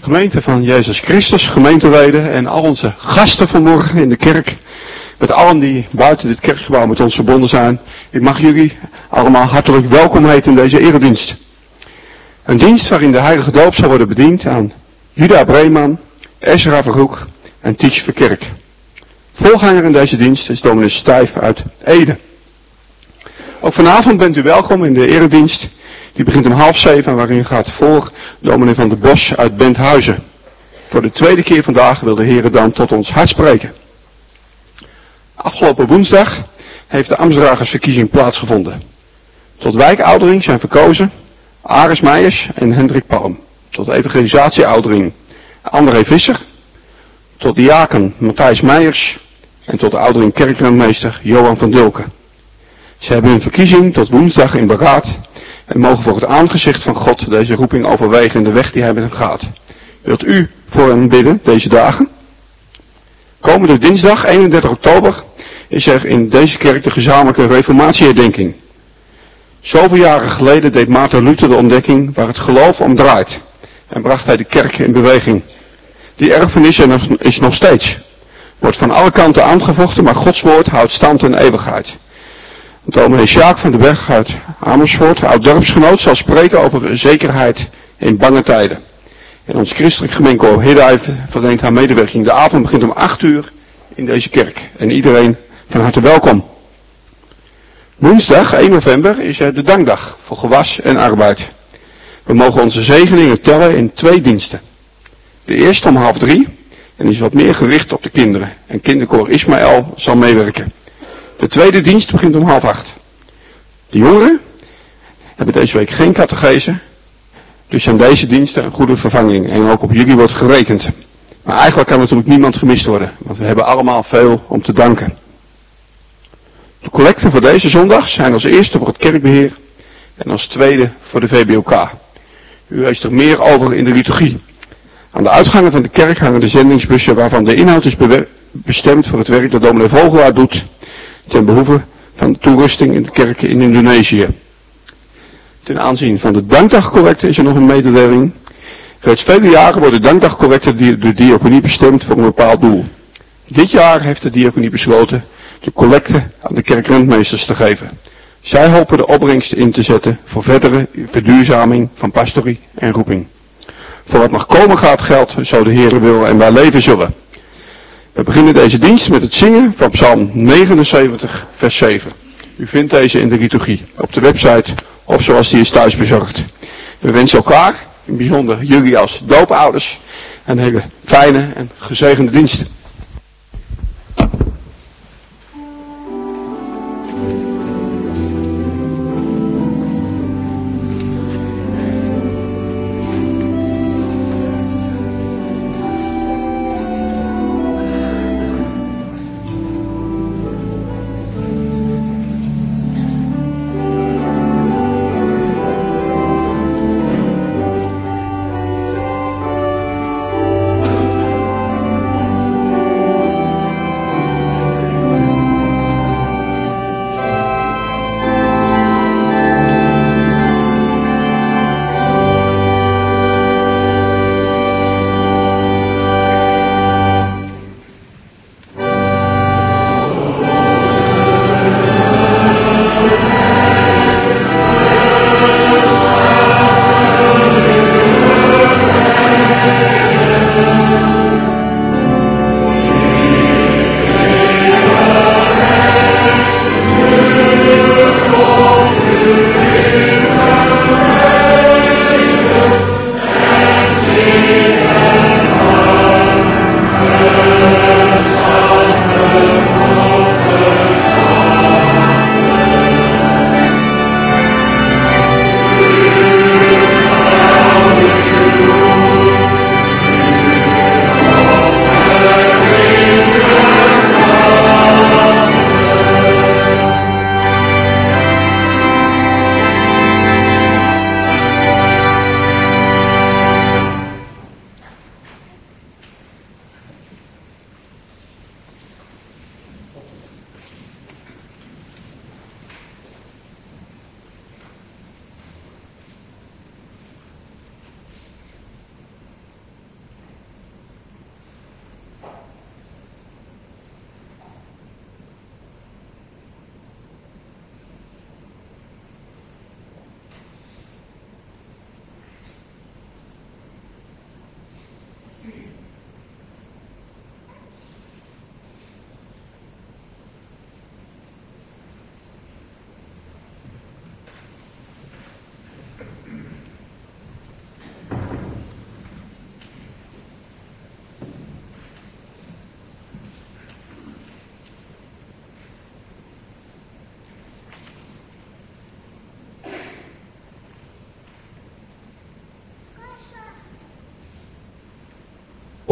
Gemeente van Jezus Christus, gemeenteleden en al onze gasten vanmorgen in de kerk. Met allen die buiten dit kerkgebouw met ons verbonden zijn. Ik mag jullie allemaal hartelijk welkom heten in deze eredienst. Een dienst waarin de heilige doop zal worden bediend aan Juda Breeman, Ezra Verhoek en Ties Verkerk. Voorganger in deze dienst is dominee Stijf uit Ede. Ook vanavond bent u welkom in de eredienst. Die begint om 6:30 en waarin gaat voor dominee van der Bos uit Benthuizen. Voor de tweede keer vandaag wil de Heer dan tot ons hart spreken. Afgelopen woensdag heeft de ambtsdragersverkiezing plaatsgevonden. Tot wijkoudering zijn verkozen Aris Meijers en Hendrik Palm. Tot evangelisatie-oudering André Visser. Tot diaken Matthijs Meijers. En tot oudering kerkrentmeester Johan van Dilken. Ze hebben hun verkiezing tot woensdag in beraad. En mogen voor het aangezicht van God deze roeping overwegen in de weg die hij met hem gaat. Wilt u voor hem bidden deze dagen? Komende dinsdag 31 oktober is er in deze kerk de gezamenlijke reformatieherdenking. Zoveel jaren geleden deed Maarten Luther de ontdekking waar het geloof om draait. En bracht hij de kerk in beweging. Die erfenis is nog steeds. Wordt van alle kanten aangevochten, maar Gods woord houdt stand in eeuwigheid. Dominee Sjaak van den Berg uit Amersfoort, oud-dorpsgenoot, zal spreken over zekerheid in bange tijden. En ons christelijk gemeenkoor Hidde verleent haar medewerking. De avond begint om 8:00 in deze kerk. En iedereen van harte welkom. Woensdag 1 november is er de dankdag voor gewas en arbeid. We mogen onze zegeningen tellen in 2 diensten. De eerste om 2:30 en is wat meer gericht op de kinderen. En kinderkoor Ismaël zal meewerken. De tweede dienst begint om 7:30. De jongeren hebben deze week geen catechese. Dus zijn deze diensten een goede vervanging. En ook op jullie wordt gerekend. Maar eigenlijk kan natuurlijk niemand gemist worden. Want we hebben allemaal veel om te danken. De collecten voor deze zondag zijn als eerste voor het kerkbeheer. En als tweede voor de VBOK. U leest er meer over in de liturgie. Aan de uitgangen van de kerk hangen de zendingsbussen waarvan de inhoud is bestemd voor het werk dat dominee Vogelaar doet. Ten behoeve van de toerusting in de kerken in Indonesië. Ten aanzien van de dankdagcollecte is er nog een mededeling. Reeds vele jaren worden dankdagcollecten door de diaconie bestemd voor een bepaald doel. Dit jaar heeft de diaconie besloten de collecte aan de kerkrentmeesters te geven. Zij hopen de opbrengsten in te zetten voor verdere verduurzaming van pastorie en roeping. Voor wat nog komen gaat geldt, zo de Heere wil en wij leven zullen. We beginnen deze dienst met het zingen van Psalm 79, vers 7. U vindt deze in de liturgie, op de website of zoals die is thuis bezorgd. We wensen elkaar, in bijzonder jullie als doopouders, een hele fijne en gezegende dienst.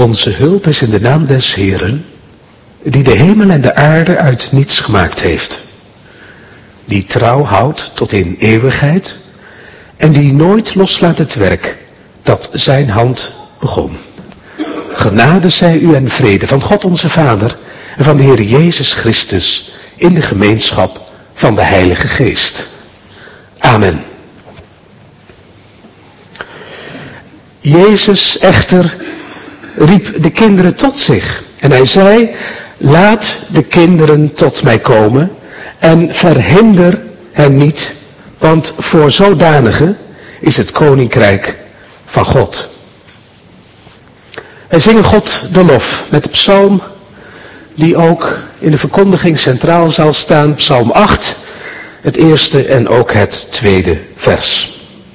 Onze hulp is in de naam des Heeren, die de hemel en de aarde uit niets gemaakt heeft. Die trouw houdt tot in eeuwigheid en die nooit loslaat het werk dat zijn hand begon. Genade zij u en vrede van God onze Vader en van de Heer Jezus Christus in de gemeenschap van de Heilige Geest. Amen. Jezus echter riep de kinderen tot zich en hij zei: laat de kinderen tot mij komen en verhinder hen niet, want voor zodanige is het koninkrijk van God. Wij zingen God de lof met de psalm die ook in de verkondiging centraal zal staan, psalm 8, het eerste en ook het tweede vers.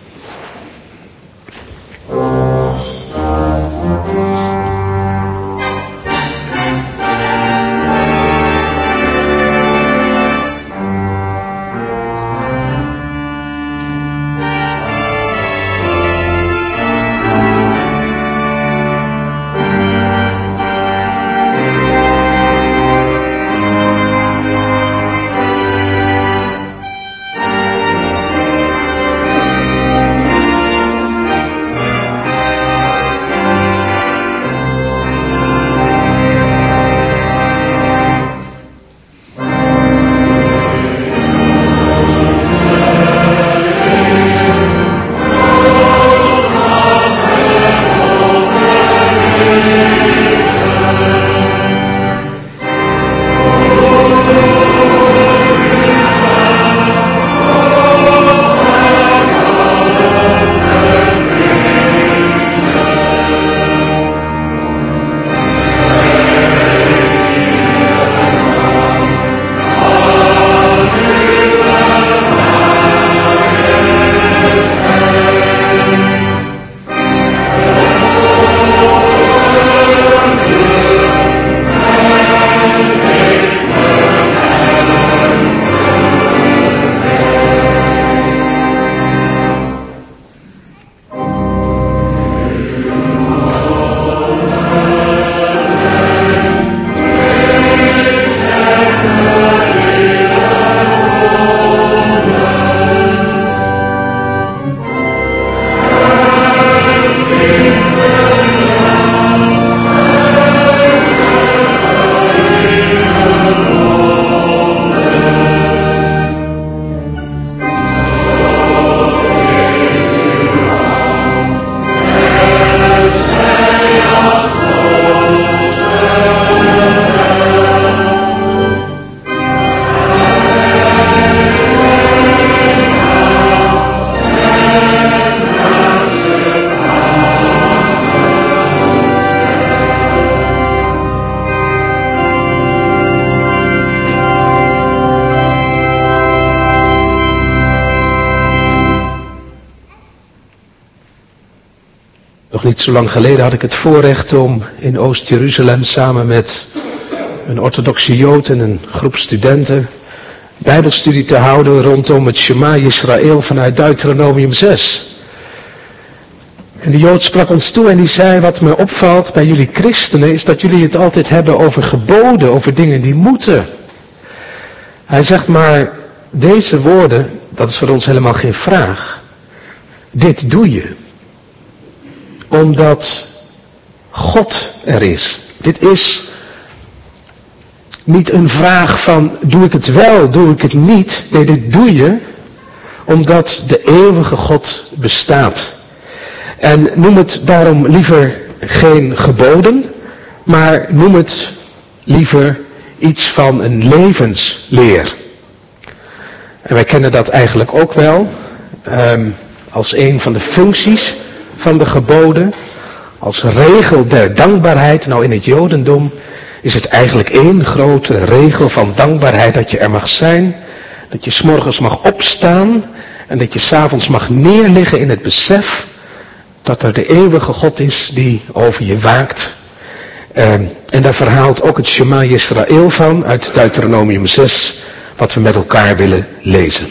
Niet zo lang geleden had ik het voorrecht om in Oost-Jeruzalem samen met een orthodoxe Jood en een groep studenten bijbelstudie te houden rondom het Shema Yisrael vanuit Deuteronomium 6. En de Jood sprak ons toe en die zei: wat me opvalt bij jullie christenen is dat jullie het altijd hebben over geboden, over dingen die moeten. Hij zegt: maar deze woorden, dat is voor ons helemaal geen vraag. Dit doe je omdat God er is. Dit is niet een vraag van doe ik het wel, doe ik het niet. Nee, dit doe je omdat de eeuwige God bestaat. En noem het daarom liever geen geboden, maar noem het liever iets van een levensleer. En wij kennen dat eigenlijk ook wel als een van de functies van de geboden, als regel der dankbaarheid. Nou, in het Jodendom is het eigenlijk één grote regel van dankbaarheid dat je er mag zijn, dat je 's morgens mag opstaan en dat je 's avonds mag neerliggen in het besef dat er de eeuwige God is die over je waakt. En daar verhaalt ook het Shema Yisrael van uit Deuteronomium 6, wat we met elkaar willen lezen.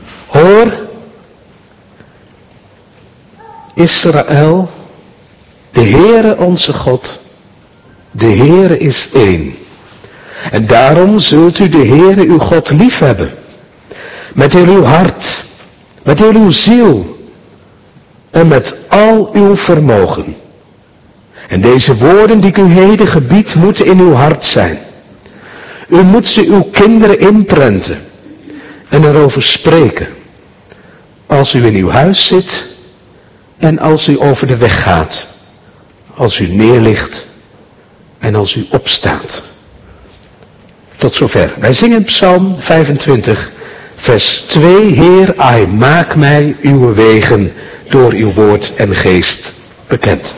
Hoor, Israël, De Heere onze God, de Heere is één. En daarom zult u de Heere uw God liefhebben. Met heel uw hart, met heel uw ziel en met al uw vermogen. En deze woorden die ik u heden gebied moeten in uw hart zijn. U moet ze uw kinderen inprenten en erover spreken. Als u in uw huis zit en als u over de weg gaat. Als u neerligt en als u opstaat. Tot zover. Wij zingen Psalm 25, vers 2. Heer, ai, maak mij uw wegen door uw woord en geest bekend.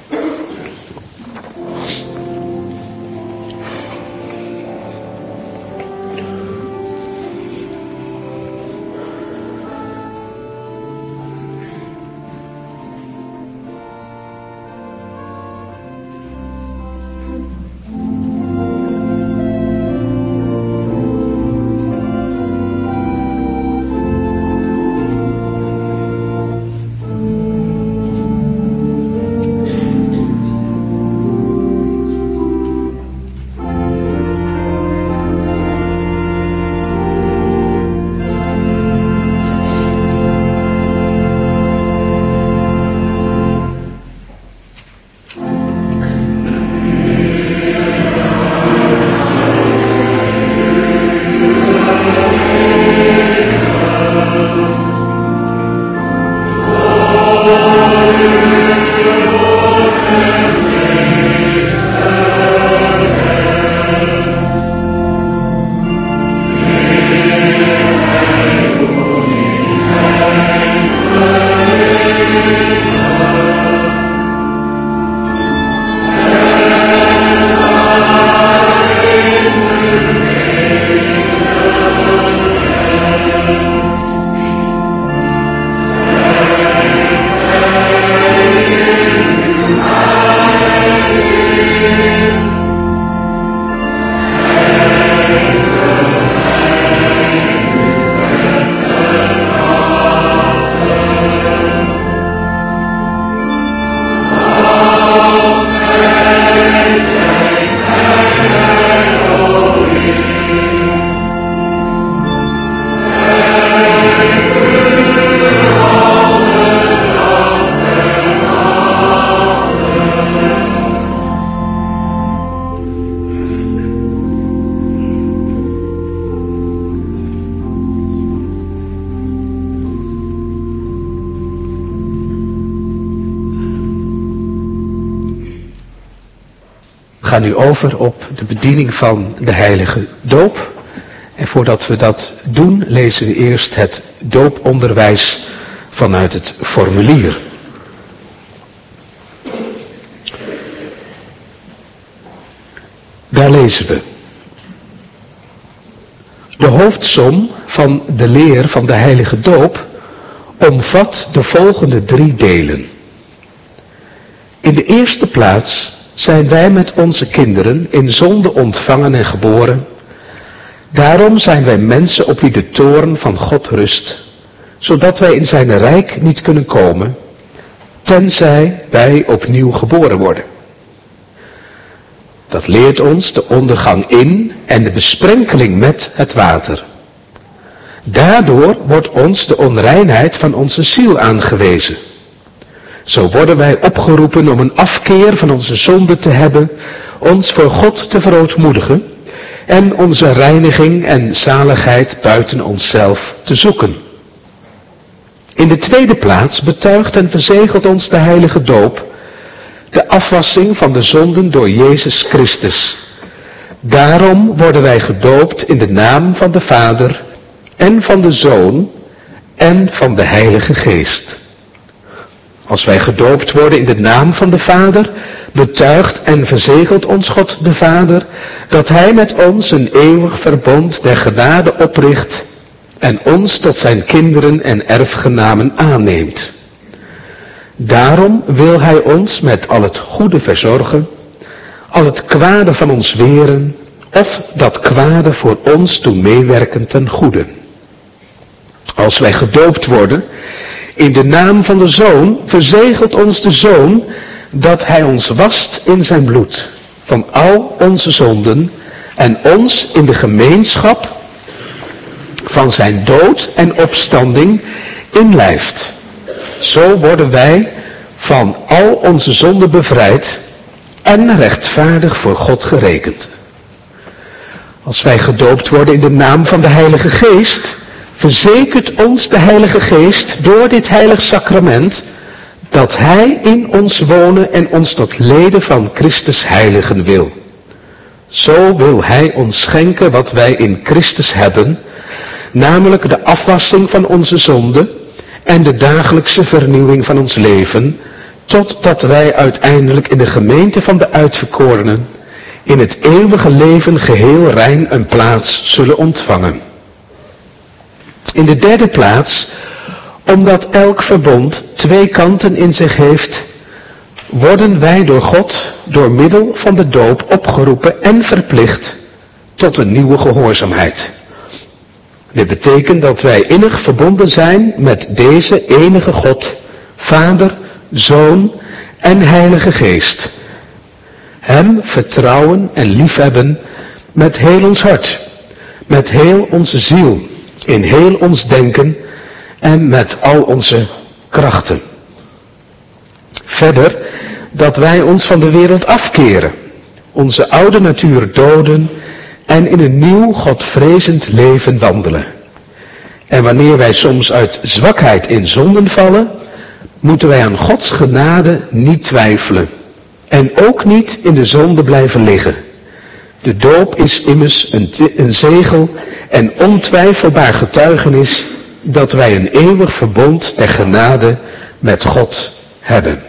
We gaan nu over op de bediening van de heilige doop. En voordat we dat doen, lezen we eerst het dooponderwijs vanuit het formulier. Daar lezen we. De hoofdsom van de leer van de heilige doop omvat de volgende 3 delen. In de eerste plaats zijn wij met onze kinderen in zonde ontvangen en geboren. Daarom zijn wij mensen op wie de toorn van God rust, zodat wij in zijn rijk niet kunnen komen, tenzij wij opnieuw geboren worden. Dat leert ons de ondergang in en de besprenkeling met het water. Daardoor wordt ons de onreinheid van onze ziel aangewezen. Zo worden wij opgeroepen om een afkeer van onze zonde te hebben, ons voor God te verootmoedigen en onze reiniging en zaligheid buiten onszelf te zoeken. In de tweede plaats betuigt en verzegelt ons de heilige doop de afwassing van de zonden door Jezus Christus. Daarom worden wij gedoopt in de naam van de Vader en van de Zoon en van de Heilige Geest. Als wij gedoopt worden in de naam van de Vader, betuigt en verzegelt ons God de Vader dat Hij met ons een eeuwig verbond der genade opricht en ons tot zijn kinderen en erfgenamen aanneemt. Daarom wil Hij ons met al het goede verzorgen, al het kwade van ons weren, of dat kwade voor ons doen meewerken ten goede. Als wij gedoopt worden in de naam van de Zoon, verzegelt ons de Zoon dat hij ons wast in zijn bloed van al onze zonden en ons in de gemeenschap van zijn dood en opstanding inlijft. Zo worden wij van al onze zonden bevrijd en rechtvaardig voor God gerekend. Als wij gedoopt worden in de naam van de Heilige Geest, verzekert ons de Heilige Geest door dit heilig sacrament dat Hij in ons wonen en ons tot leden van Christus heiligen wil. Zo wil Hij ons schenken wat wij in Christus hebben, namelijk de afwassing van onze zonden en de dagelijkse vernieuwing van ons leven, totdat wij uiteindelijk in de gemeente van de uitverkorenen in het eeuwige leven geheel rein een plaats zullen ontvangen. In de derde plaats, omdat elk verbond twee kanten in zich heeft, worden wij door God door middel van de doop opgeroepen en verplicht tot een nieuwe gehoorzaamheid. Dit betekent dat wij innig verbonden zijn met deze enige God, Vader, Zoon en Heilige Geest. Hem vertrouwen en liefhebben met heel ons hart, met heel onze ziel, in heel ons denken en met al onze krachten. Verder dat wij ons van de wereld afkeren, onze oude natuur doden en in een nieuw godvrezend leven wandelen. En wanneer wij soms uit zwakheid in zonden vallen, moeten wij aan Gods genade niet twijfelen en ook niet in de zonde blijven liggen. De doop is immers een zegel en ontwijfelbaar getuigenis dat wij een eeuwig verbond der genade met God hebben.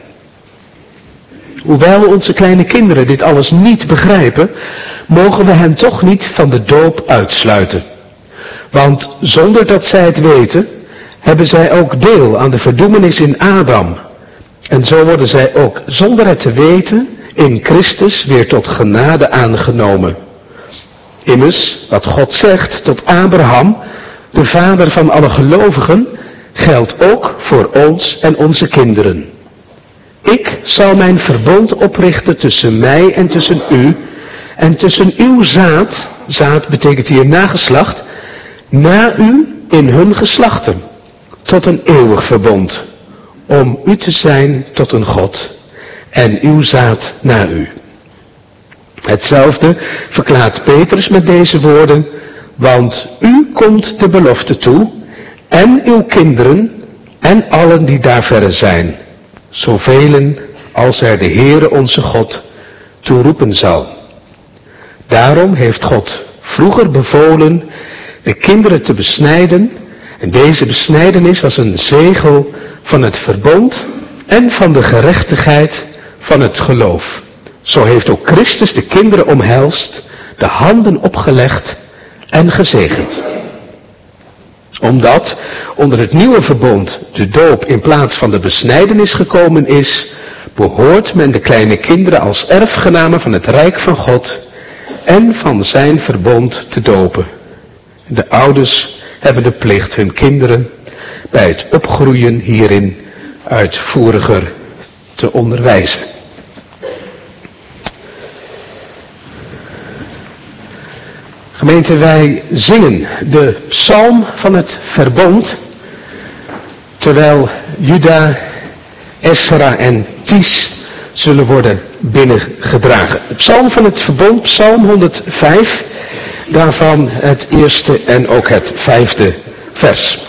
Hoewel onze kleine kinderen dit alles niet begrijpen, mogen we hen toch niet van de doop uitsluiten. Want zonder dat zij het weten, hebben zij ook deel aan de verdoemenis in Adam. En zo worden zij ook zonder het te weten in Christus weer tot genade aangenomen. Immers, wat God zegt tot Abraham, de vader van alle gelovigen, geldt ook voor ons en onze kinderen. Ik zal mijn verbond oprichten tussen mij en tussen u, en tussen uw zaad, zaad betekent hier nageslacht, na u in hun geslachten, tot een eeuwig verbond, om u te zijn tot een God, en uw zaad na u. Hetzelfde verklaart Petrus met deze woorden, want u komt de belofte toe, en uw kinderen, en allen die daar verre zijn, zoveel als er de Heere onze God toeroepen zal. Daarom heeft God vroeger bevolen de kinderen te besnijden, en deze besnijdenis was een zegel van het verbond en van de gerechtigheid van het geloof. Zo heeft ook Christus de kinderen omhelst, de handen opgelegd en gezegend. Omdat onder het nieuwe verbond de doop in plaats van de besnijdenis gekomen is, behoort men de kleine kinderen als erfgenamen van het rijk van God en van zijn verbond te dopen. De ouders hebben de plicht hun kinderen bij het opgroeien hierin uitvoeriger te onderwijzen. Gemeente, wij zingen de psalm van het verbond, terwijl Juda, Esra en Ties zullen worden binnengedragen. De psalm van het verbond, psalm 105, daarvan het eerste en ook het 5e vers.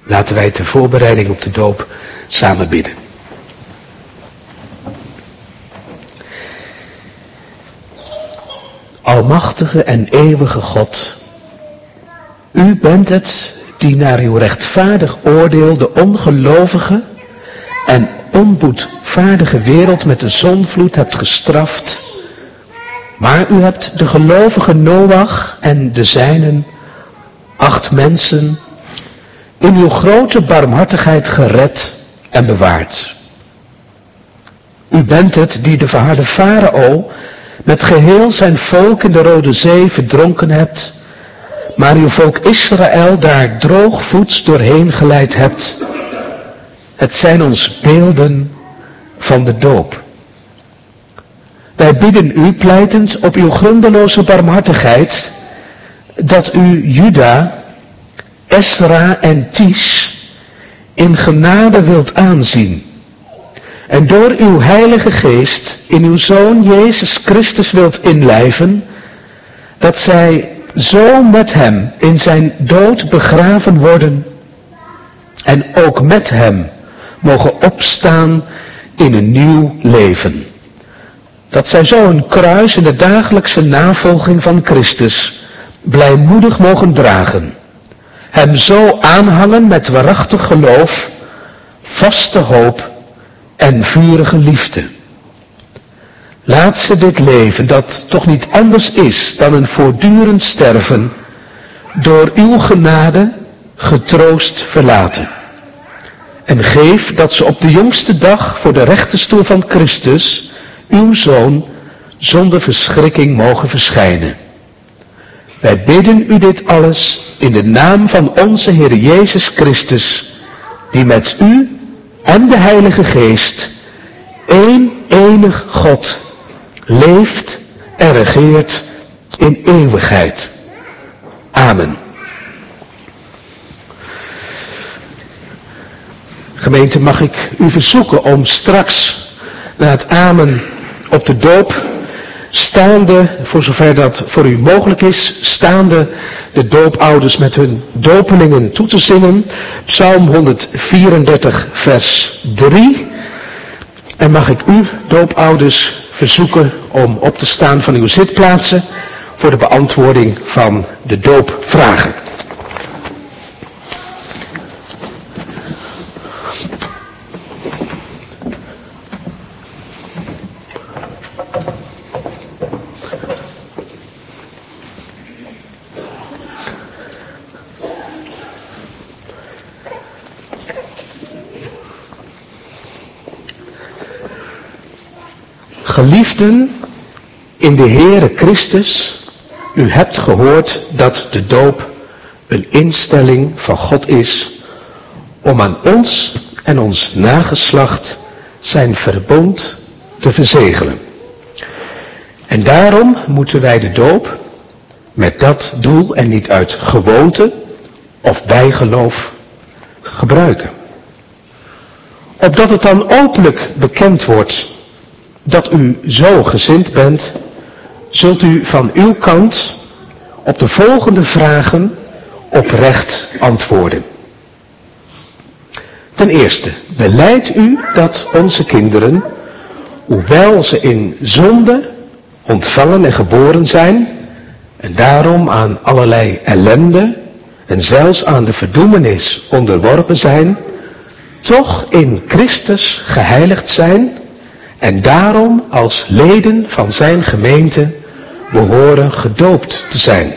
Laten wij ter voorbereiding op de doop samen bidden. Almachtige en eeuwige God, u bent het die naar uw rechtvaardig oordeel de ongelovige en onboedvaardige wereld met de zondvloed hebt gestraft. Maar u hebt de gelovige Noach en de zijnen, 8 mensen, in uw grote barmhartigheid gered en bewaard. U bent het die de verharde Farao met geheel zijn volk in de Rode Zee verdronken hebt, maar uw volk Israël daar droogvoets doorheen geleid hebt. Het zijn ons beelden van de doop. Wij bidden u, pleitend op uw grondeloze barmhartigheid, dat u Juda, Esra en Ties in genade wilt aanzien. En door uw heilige geest in uw Zoon Jezus Christus wilt inlijven, dat zij zo met hem in zijn dood begraven worden en ook met hem mogen opstaan in een nieuw leven. Dat zij zo een kruis in de dagelijkse navolging van Christus blijmoedig mogen dragen. Hem zo aanhangen met waarachtig geloof, vaste hoop en vurige liefde. Laat ze dit leven, dat toch niet anders is dan een voortdurend sterven, door uw genade getroost verlaten. En geef dat ze op de jongste dag voor de rechterstoel van Christus, uw Zoon, zonder verschrikking mogen verschijnen. Wij bidden u dit alles in de naam van onze Heer Jezus Christus, die met u en de Heilige Geest, één enig God, leeft en regeert in eeuwigheid. Amen. Gemeente, mag ik u verzoeken om straks na het amen op de doop, staande, voor zover dat voor u mogelijk is, staande de doopouders met hun dopelingen toe te zingen. Psalm 134 vers 3. En mag ik u, doopouders, verzoeken om op te staan van uw zitplaatsen voor de beantwoording van de doopvragen. Geliefden in de Heere Christus, u hebt gehoord dat de doop een instelling van God is om aan ons en ons nageslacht zijn verbond te verzegelen. En daarom moeten wij de doop met dat doel en niet uit gewoonte of bijgeloof gebruiken. Opdat het dan openlijk bekend wordt dat u zo gezind bent, zult u van uw kant op de volgende vragen oprecht antwoorden. Ten eerste, belijdt u dat onze kinderen, hoewel ze in zonde ontvangen en geboren zijn, en daarom aan allerlei ellende en zelfs aan de verdoemenis onderworpen zijn, toch in Christus geheiligd zijn en daarom als leden van zijn gemeente behoren gedoopt te zijn.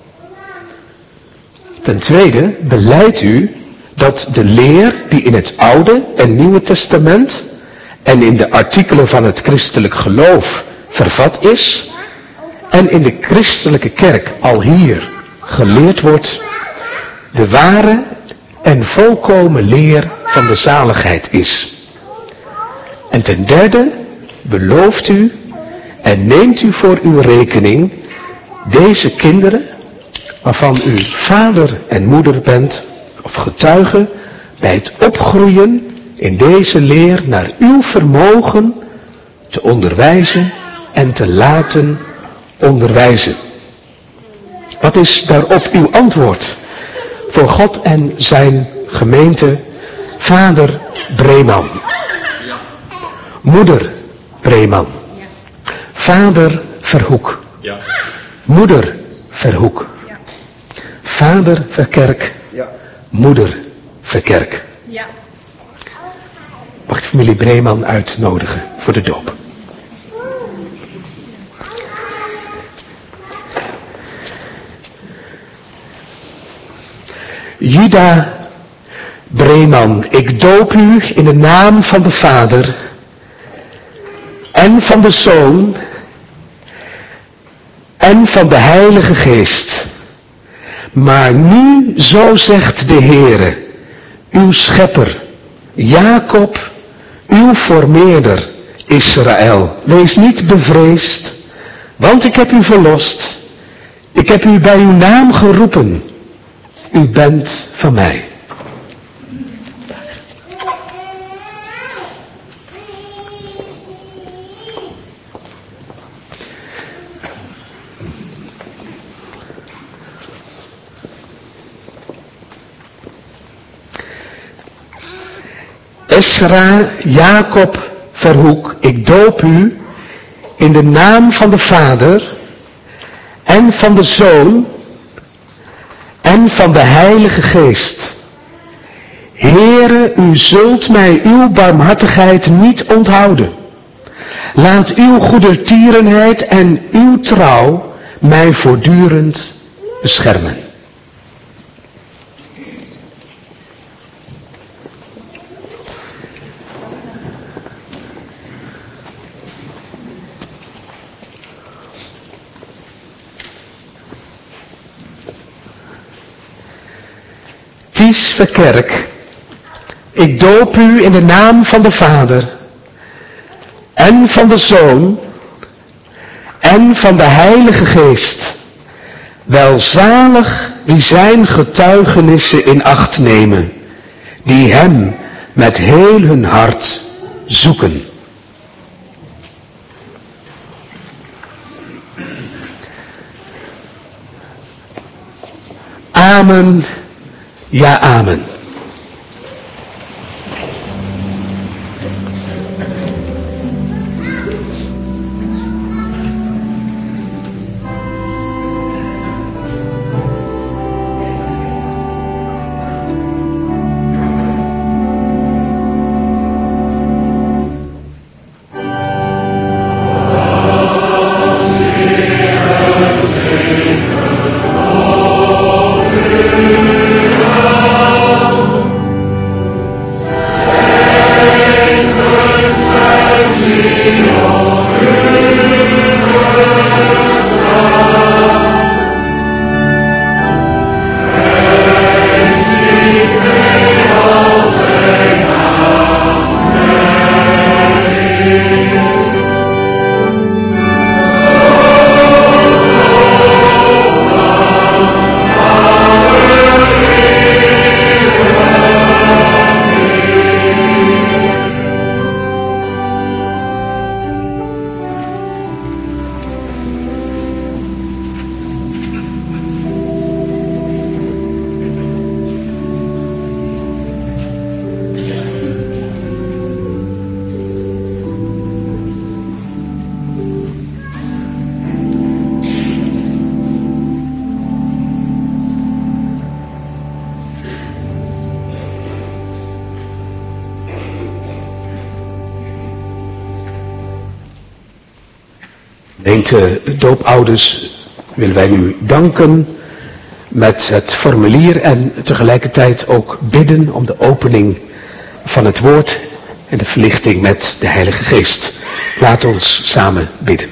Ten tweede, belijdt u dat de leer die in het Oude en Nieuwe Testament en in de artikelen van het christelijk geloof vervat is en in de christelijke kerk al hier geleerd wordt, de ware en volkomen leer van de zaligheid is. En ten derde, belooft u en neemt u voor uw rekening deze kinderen, waarvan u vader en moeder bent, of getuige, bij het opgroeien in deze leer naar uw vermogen te onderwijzen en te laten onderwijzen. Wat is daarop uw antwoord voor God en zijn gemeente, vader Breeman. Moeder Breeman. Vader Verhoek. Moeder Verhoek. Vader Verkerk. Moeder Verkerk. Mag ik de familie Breeman uitnodigen voor de doop. Juda Breeman, ik doop u in de naam van de Vader en van de Zoon en van de Heilige Geest. Maar nu, zo zegt de Heere, uw schepper, Jacob, uw formeerder, Israël. Wees niet bevreesd, want ik heb u verlost. Ik heb u bij uw naam geroepen. U bent van mij. Esra, Jacob, Verhoek, ik doop u in de naam van de Vader en van de Zoon en van de Heilige Geest. Heere, u zult mij uw barmhartigheid niet onthouden. Laat uw goedertierenheid en uw trouw mij voortdurend beschermen. Ties Verkerk, ik doop u in de naam van de Vader en van de Zoon en van de Heilige Geest. Welzalig wie zijn getuigenissen in acht nemen, die hem met heel hun hart zoeken. Amen. Ja, amen. Gemeente doopouders willen wij u danken met het formulier en tegelijkertijd ook bidden om de opening van het woord en de verlichting met de Heilige Geest. Laat ons samen bidden.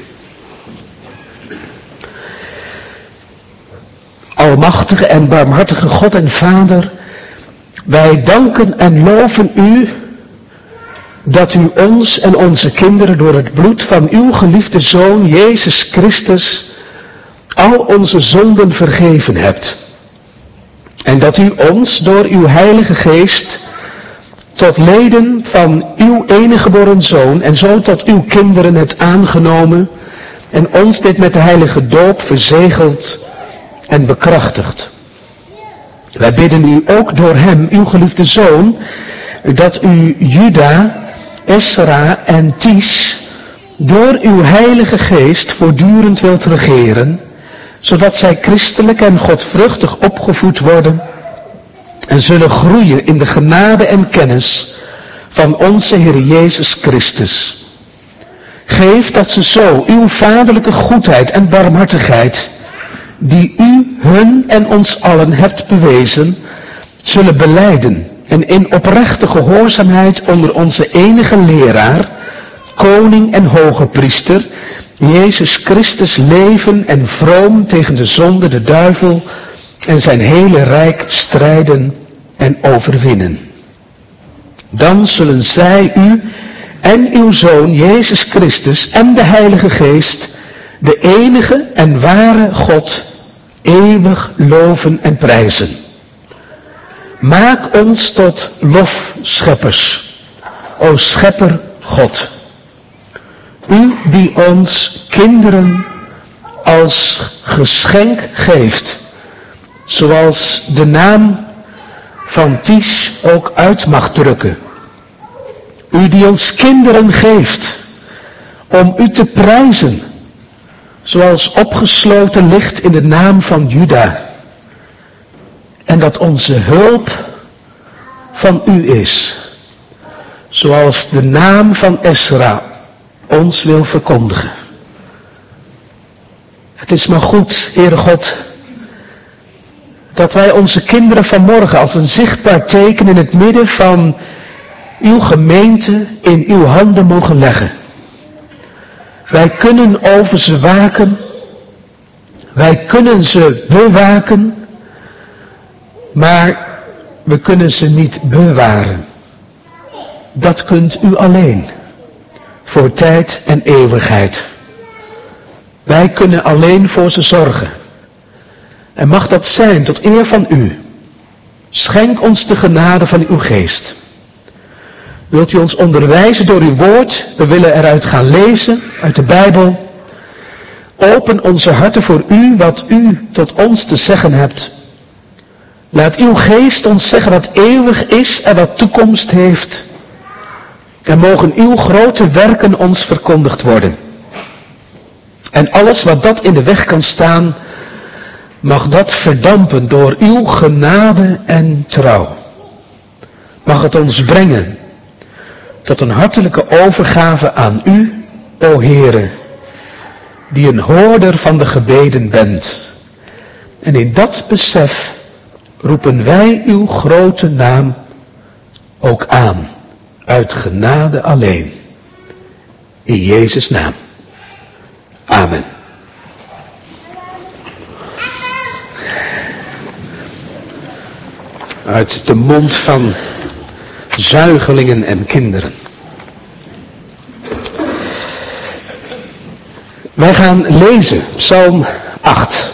Almachtige en barmhartige God en Vader, wij danken en loven u dat u ons en onze kinderen door het bloed van uw geliefde Zoon Jezus Christus al onze zonden vergeven hebt. En dat u ons door uw Heilige Geest tot leden van uw enige geboren Zoon en zo tot uw kinderen hebt aangenomen en ons dit met de heilige doop verzegeld en bekrachtigd. Wij bidden u ook door hem, uw geliefde zoon, dat u Juda, Esra en Ties door uw heilige geest voortdurend wilt regeren, zodat zij christelijk en godvruchtig opgevoed worden en zullen groeien in de genade en kennis van onze Heer Jezus Christus. Geef dat ze zo uw vaderlijke goedheid en barmhartigheid, die u, hun en ons allen hebt bewezen, zullen belijden en in oprechte gehoorzaamheid onder onze enige leraar, koning en hoge priester, Jezus Christus leven en vroom tegen de zonde, de duivel en zijn hele rijk strijden en overwinnen. Dan zullen zij u en uw Zoon Jezus Christus en de Heilige Geest, de enige en ware God, eeuwig loven en prijzen. Maak ons tot lofscheppers, o Schepper God. U die ons kinderen als geschenk geeft, zoals de naam van Ties ook uit mag drukken. U die ons kinderen geeft om u te prijzen, zoals opgesloten ligt in de naam van Juda. En dat onze hulp van u is, zoals de naam van Esra ons wil verkondigen. Het is maar goed, Heere God, dat wij onze kinderen vanmorgen als een zichtbaar teken in het midden van uw gemeente in uw handen mogen leggen. Wij kunnen over ze waken, wij kunnen ze bewaken, maar we kunnen ze niet bewaren. Dat kunt u alleen, voor tijd en eeuwigheid. Wij kunnen alleen voor ze zorgen. En mag dat zijn tot eer van u. Schenk ons de genade van uw geest. Wilt u ons onderwijzen door uw woord? We willen eruit gaan lezen, uit de Bijbel. Open onze harten voor u, wat u tot ons te zeggen hebt. Laat uw geest ons zeggen wat eeuwig is en wat toekomst heeft. En mogen uw grote werken ons verkondigd worden. En alles wat dat in de weg kan staan, mag dat verdampen door uw genade en trouw. Mag het ons brengen tot een hartelijke overgave aan u, o Heere, die een hoorder van de gebeden bent. En in dat besef roepen wij uw grote naam ook aan, uit genade alleen. In Jezus' naam. Amen. Uit de mond van zuigelingen en kinderen. Wij gaan lezen, Psalm 8.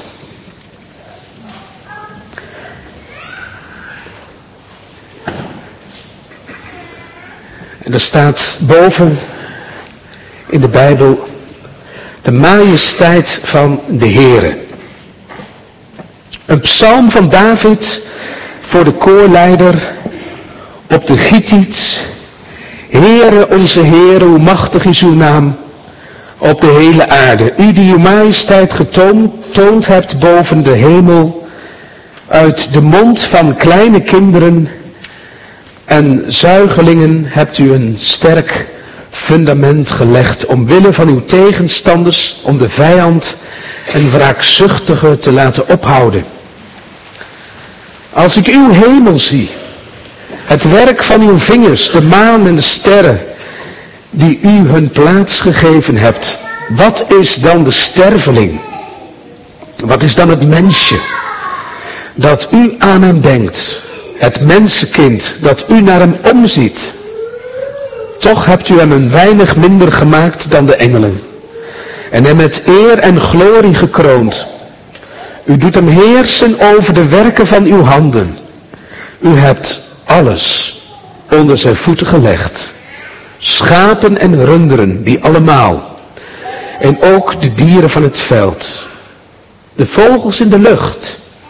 En er staat boven in de Bijbel de majesteit van de Heere. Een psalm van David voor de koorleider op de Gittiet. Heere, onze Heere, hoe machtig is uw naam op de hele aarde. U die uw majesteit getoond hebt boven de hemel, uit de mond van kleine kinderen en zuigelingen hebt u een sterk fundament gelegd, omwille van uw tegenstanders, om de vijand en wraakzuchtige te laten ophouden. Als ik uw hemel zie, het werk van uw vingers, de maan en de sterren, die u hun plaats gegeven hebt, wat is dan de sterveling? Wat is dan het mensje, dat u aan hem denkt, het mensenkind, dat u naar hem omziet? Toch hebt u hem een weinig minder gemaakt dan de engelen, en hem met eer en glorie gekroond. U doet hem heersen over de werken van uw handen. U hebt alles onder zijn voeten gelegd. Schapen en runderen, die allemaal. En ook de dieren van het veld. De vogels in de lucht,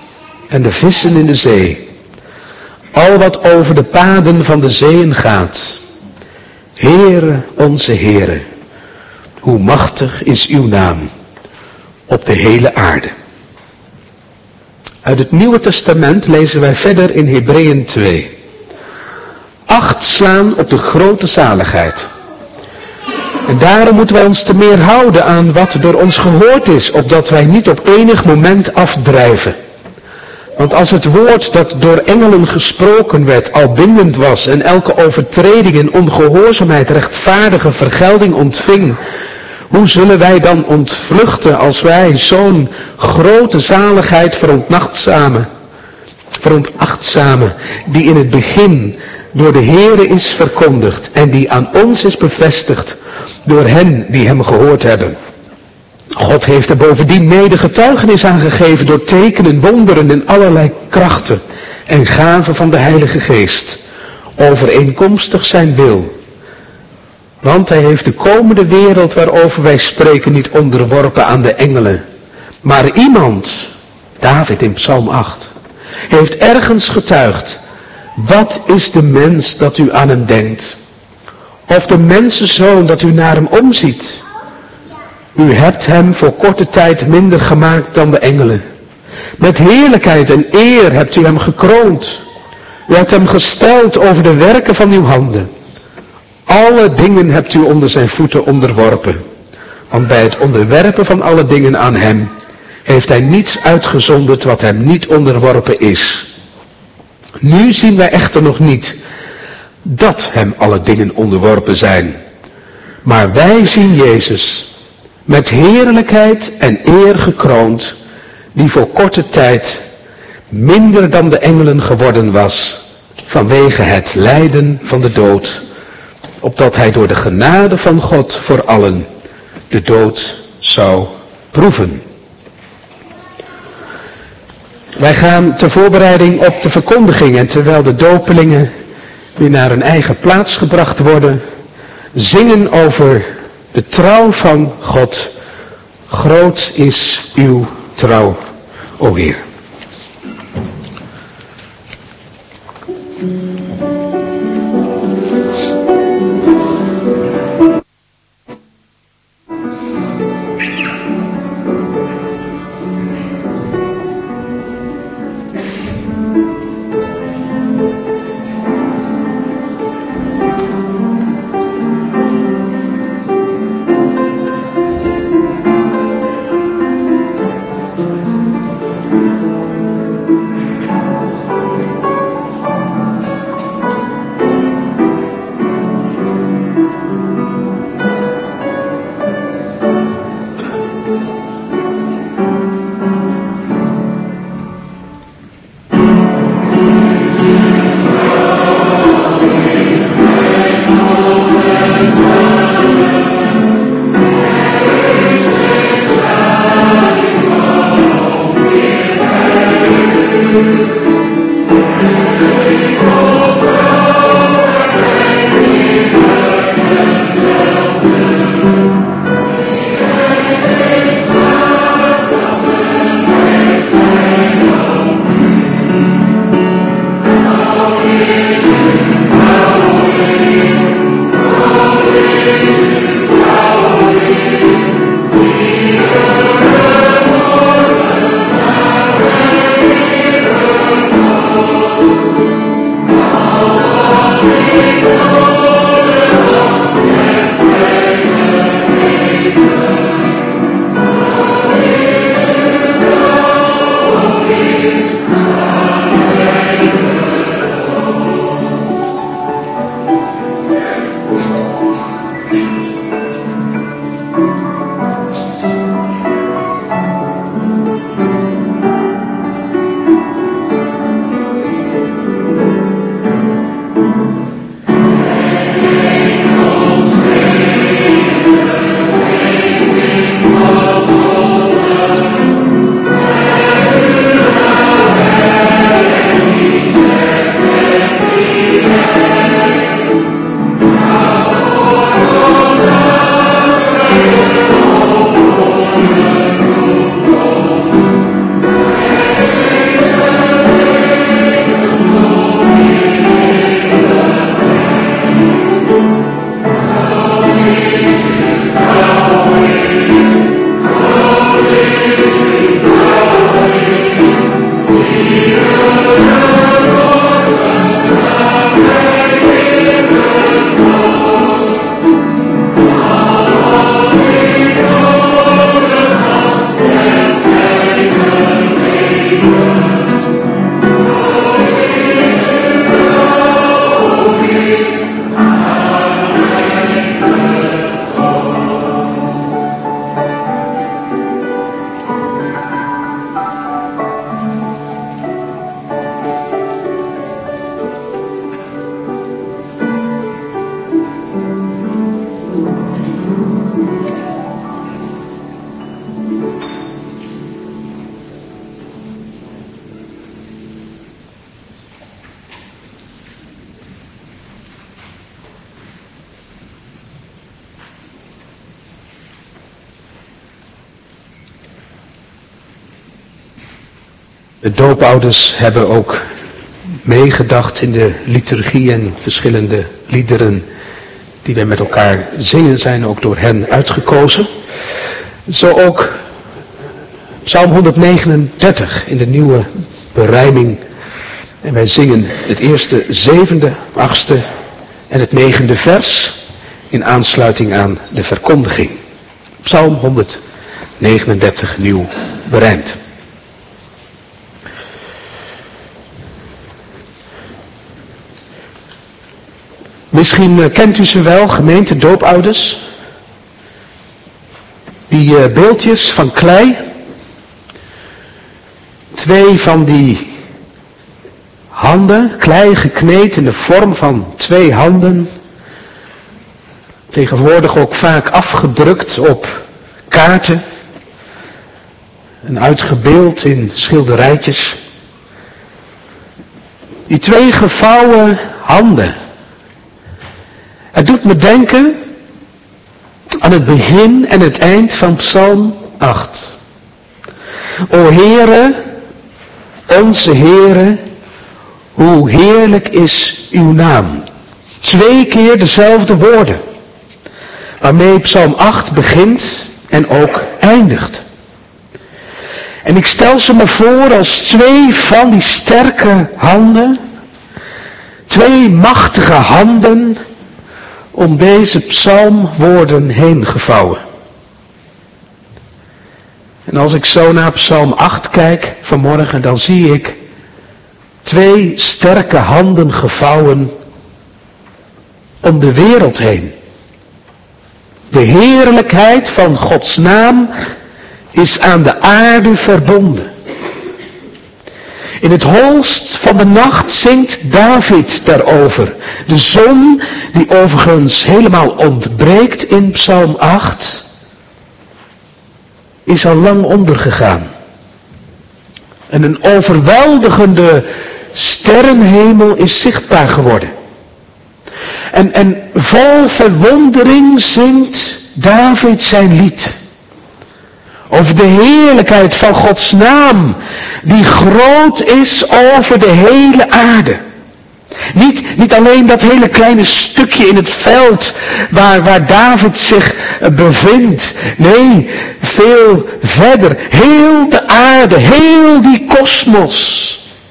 en de vissen in de zee. Al wat over de paden van de zeeën gaat. Heere, onze Heere, hoe machtig is uw naam op de hele aarde. Uit het Nieuwe Testament lezen wij verder in Hebreeën 2. Acht slaan op de grote zaligheid. En daarom moeten wij ons te meer houden aan wat door ons gehoord is, opdat wij niet op enig moment afdrijven. Want als het woord dat door engelen gesproken werd al bindend was en elke overtreding en ongehoorzaamheid rechtvaardige vergelding ontving, hoe zullen wij dan ontvluchten als wij zo'n grote zaligheid veronachtzamen, die in het begin door de Heere is verkondigd en die aan ons is bevestigd door hen die hem gehoord hebben. God heeft er bovendien mede getuigenis aan gegeven door tekenen, wonderen en allerlei krachten en gaven van de Heilige Geest, overeenkomstig zijn wil. Want hij heeft de komende wereld waarover wij spreken niet onderworpen aan de engelen. Maar iemand, David in Psalm 8, heeft ergens getuigd: wat is de mens dat u aan hem denkt? Of de mensenzoon dat u naar hem omziet? U hebt hem voor korte tijd minder gemaakt dan de engelen. Met heerlijkheid en eer hebt u hem gekroond. U hebt hem gesteld over de werken van uw handen. Alle dingen hebt u onder zijn voeten onderworpen. Want bij het onderwerpen van alle dingen aan hem heeft hij niets uitgezonderd wat hem niet onderworpen is. Nu zien wij echter nog niet dat hem alle dingen onderworpen zijn. Maar wij zien Jezus met heerlijkheid en eer gekroond, die voor korte tijd minder dan de engelen geworden was, vanwege het lijden van de dood, opdat hij door de genade van God voor allen de dood zou proeven. Wij gaan ter voorbereiding op de verkondiging en terwijl de dopelingen weer naar hun eigen plaats gebracht worden, zingen over de trouw van God. Groot is uw trouw, o Heer. De doopouders hebben ook meegedacht in de liturgie en verschillende liederen die wij met elkaar zingen zijn ook door hen uitgekozen. Zo ook Psalm 139 in de nieuwe berijming. En wij zingen het eerste, 7e, 8e en het 9e vers in aansluiting aan de verkondiging. Psalm 139 nieuw berijmd. Misschien kent u ze wel, gemeente doopouders. Die beeldjes van klei. 2 van die handen, klei gekneed in de vorm van 2 handen. Tegenwoordig ook vaak afgedrukt op kaarten. En uitgebeeld in schilderijtjes. Die 2 gevouwen handen. Het doet me denken aan het begin en het eind van Psalm 8. O Heere, onze Heere, hoe heerlijk is uw naam. 2 keer dezelfde woorden, waarmee Psalm 8 begint en ook eindigt. En ik stel ze me voor als 2 van die sterke handen, 2 machtige handen, om deze psalmwoorden heen gevouwen. En als ik zo naar Psalm 8 kijk vanmorgen, dan zie ik 2 sterke handen gevouwen om de wereld heen. De heerlijkheid van Gods naam is aan de aarde verbonden. In het holst van de nacht zingt David daarover. De zon, die overigens helemaal ontbreekt in Psalm 8, is al lang ondergegaan. En een overweldigende sterrenhemel is zichtbaar geworden. En vol verwondering zingt David zijn lied. Over de heerlijkheid van Gods naam, die groot is over de hele aarde. Niet alleen dat hele kleine stukje in het veld waar David zich bevindt. Nee, veel verder. Heel de aarde, heel die kosmos.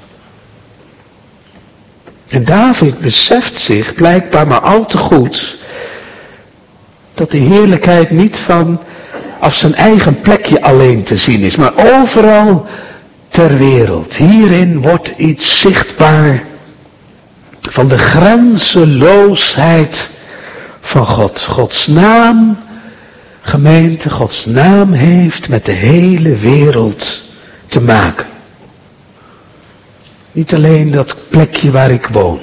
En David beseft zich blijkbaar maar al te goed dat de heerlijkheid niet van af zijn eigen plekje alleen te zien is, maar overal ter wereld. Hierin wordt iets zichtbaar van de grenzeloosheid van God. Gods naam, gemeente, Gods naam heeft met de hele wereld te maken. Niet alleen dat plekje waar ik woon,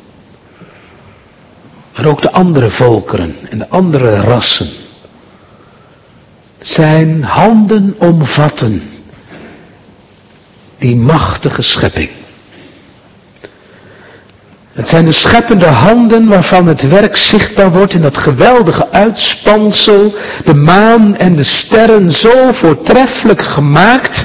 maar ook de andere volkeren en de andere rassen. Zijn handen omvatten die machtige schepping. Het zijn de scheppende handen waarvan het werk zichtbaar wordt in dat geweldige uitspansel, de maan en de sterren zo voortreffelijk gemaakt.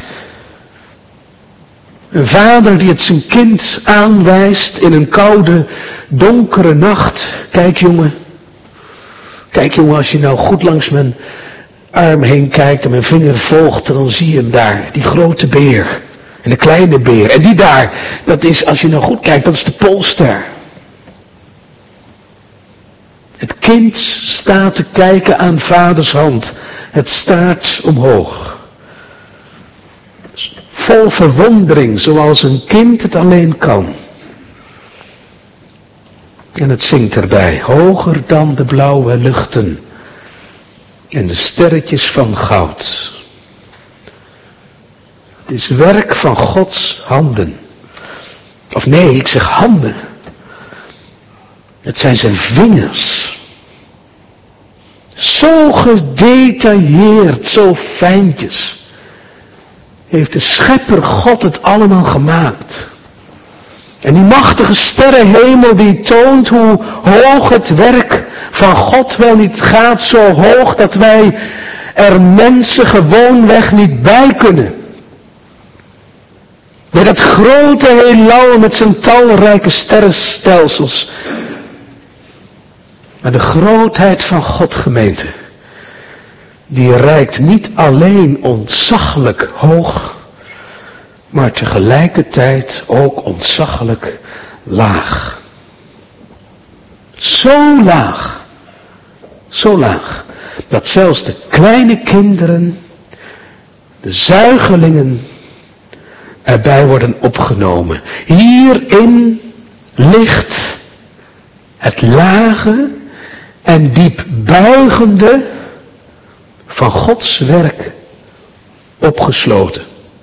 Een vader die het zijn kind aanwijst in een koude, donkere nacht. Kijk jongen, als je nou goed langs mijn arm heen kijkt en mijn vinger volgt, dan zie je hem daar, die grote beer. En de kleine beer. En die daar, dat is, als je nou goed kijkt, dat is de Poolster. Het kind staat te kijken aan vaders hand. Het staart omhoog. Vol verwondering, zoals een kind het alleen kan. En het zingt erbij, hoger dan de blauwe luchten en de sterretjes van goud. Het is werk van Gods handen. Of nee, ik zeg handen. Het zijn zijn vingers. Zo gedetailleerd, zo fijntjes. Heeft de schepper God het allemaal gemaakt. En die machtige sterrenhemel die toont hoe hoog het werk van God wel niet gaat. Zo hoog dat wij er mensen gewoonweg niet bij kunnen. Bij dat grote heelal met zijn talrijke sterrenstelsels. Maar de grootheid van God, gemeente, die reikt niet alleen ontzaglijk hoog, maar tegelijkertijd ook ontzaglijk laag. Zo laag, dat zelfs de kleine kinderen, de zuigelingen, erbij worden opgenomen. Hierin ligt het lage en diep buigende van Gods werk opgesloten.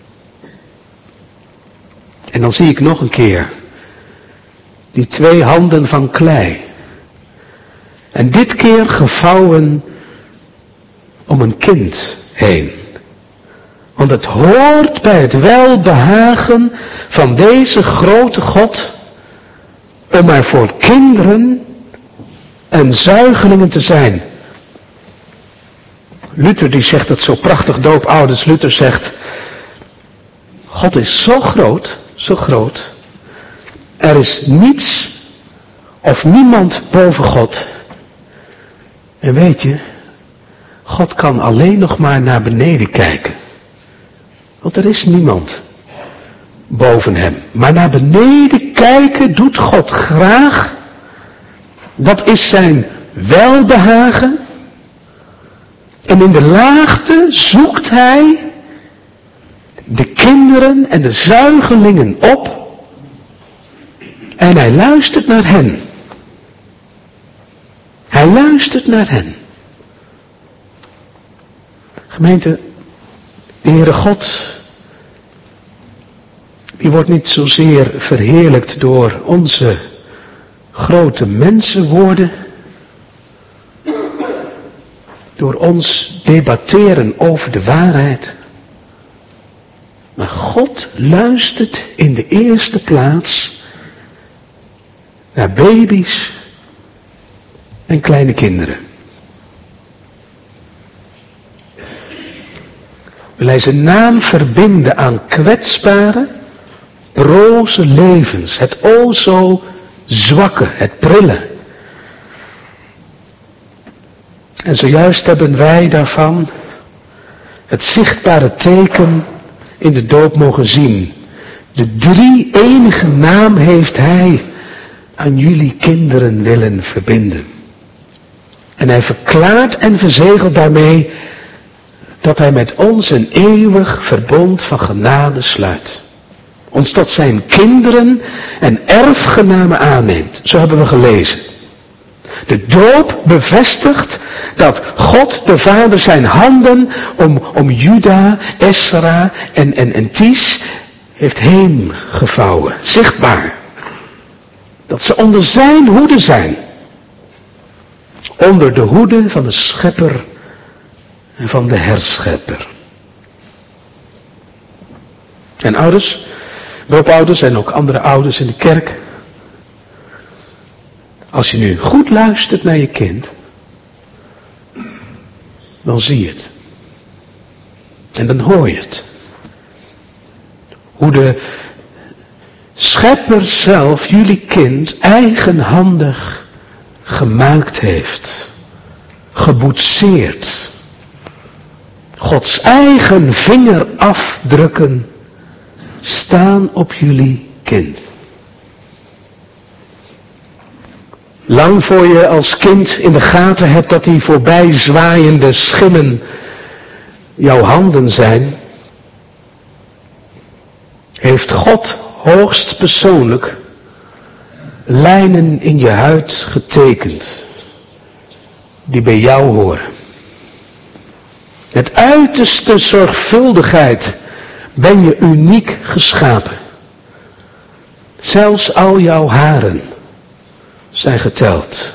En dan zie ik nog een keer die 2 handen van klei. En dit keer gevouwen om een kind heen. Want het hoort bij het welbehagen van deze grote God om er voor kinderen en zuigelingen te zijn. Luther die zegt het zo prachtig, doopouders. Luther zegt, God is zo groot, er is niets of niemand boven God. En weet je, God kan alleen nog maar naar beneden kijken. Want er is niemand boven hem. Maar naar beneden kijken doet God graag. Dat is zijn welbehagen. En in de laagte zoekt hij de kinderen en de zuigelingen op. En hij luistert naar hen. Hij luistert naar hen. Gemeente, de Heere God, die wordt niet zozeer verheerlijkt door onze grote mensenwoorden, door ons debatteren over de waarheid. Maar God luistert in de eerste plaats naar baby's en kleine kinderen. Wil hij zijn naam verbinden aan kwetsbare, broze levens. Het o zo zwakke, het prille. En zojuist hebben wij daarvan het zichtbare teken in de doop mogen zien. De 3 enige naam heeft hij aan jullie kinderen willen verbinden. En hij verklaart en verzegelt daarmee dat hij met ons een eeuwig verbond van genade sluit. Ons tot zijn kinderen en erfgenamen aanneemt. Zo hebben we gelezen. De doop bevestigt dat God de Vader zijn handen om Juda, Esra en Ties heeft heen gevouwen. Zichtbaar. Dat ze onder zijn hoede zijn. Onder de hoede van de schepper en van de herschepper. En ouders, doopouders en ook andere ouders in de kerk. Als je nu goed luistert naar je kind, dan zie je het. En dan hoor je het. Hoe de schepper zelf jullie kind eigenhandig gemaakt heeft. Geboetseerd. Gods eigen vingerafdrukken staan op jullie kind. Lang voor je als kind in de gaten hebt dat die voorbij zwaaiende schimmen jouw handen zijn, heeft God hoogst persoonlijk lijnen in je huid getekend die bij jou horen. Met uiterste zorgvuldigheid ben je uniek geschapen. Zelfs al jouw haren zijn geteld.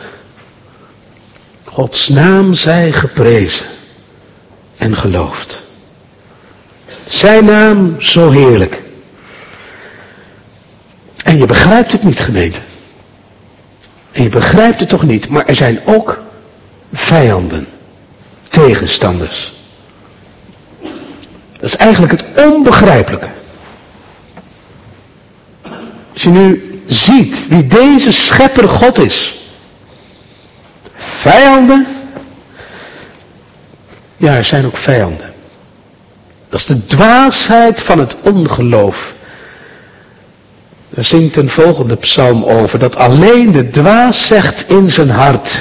Gods naam zij geprezen en geloofd. Zijn naam zo heerlijk. En je begrijpt het niet, gemeente. En je begrijpt het toch niet, maar er zijn ook vijanden, tegenstanders. Dat is eigenlijk het onbegrijpelijke. je nu ziet wie deze schepper God is. Vijanden. Ja, er zijn ook vijanden. Dat is de dwaasheid van het ongeloof. Er zingt een volgende psalm over, dat alleen de dwaas zegt in zijn hart,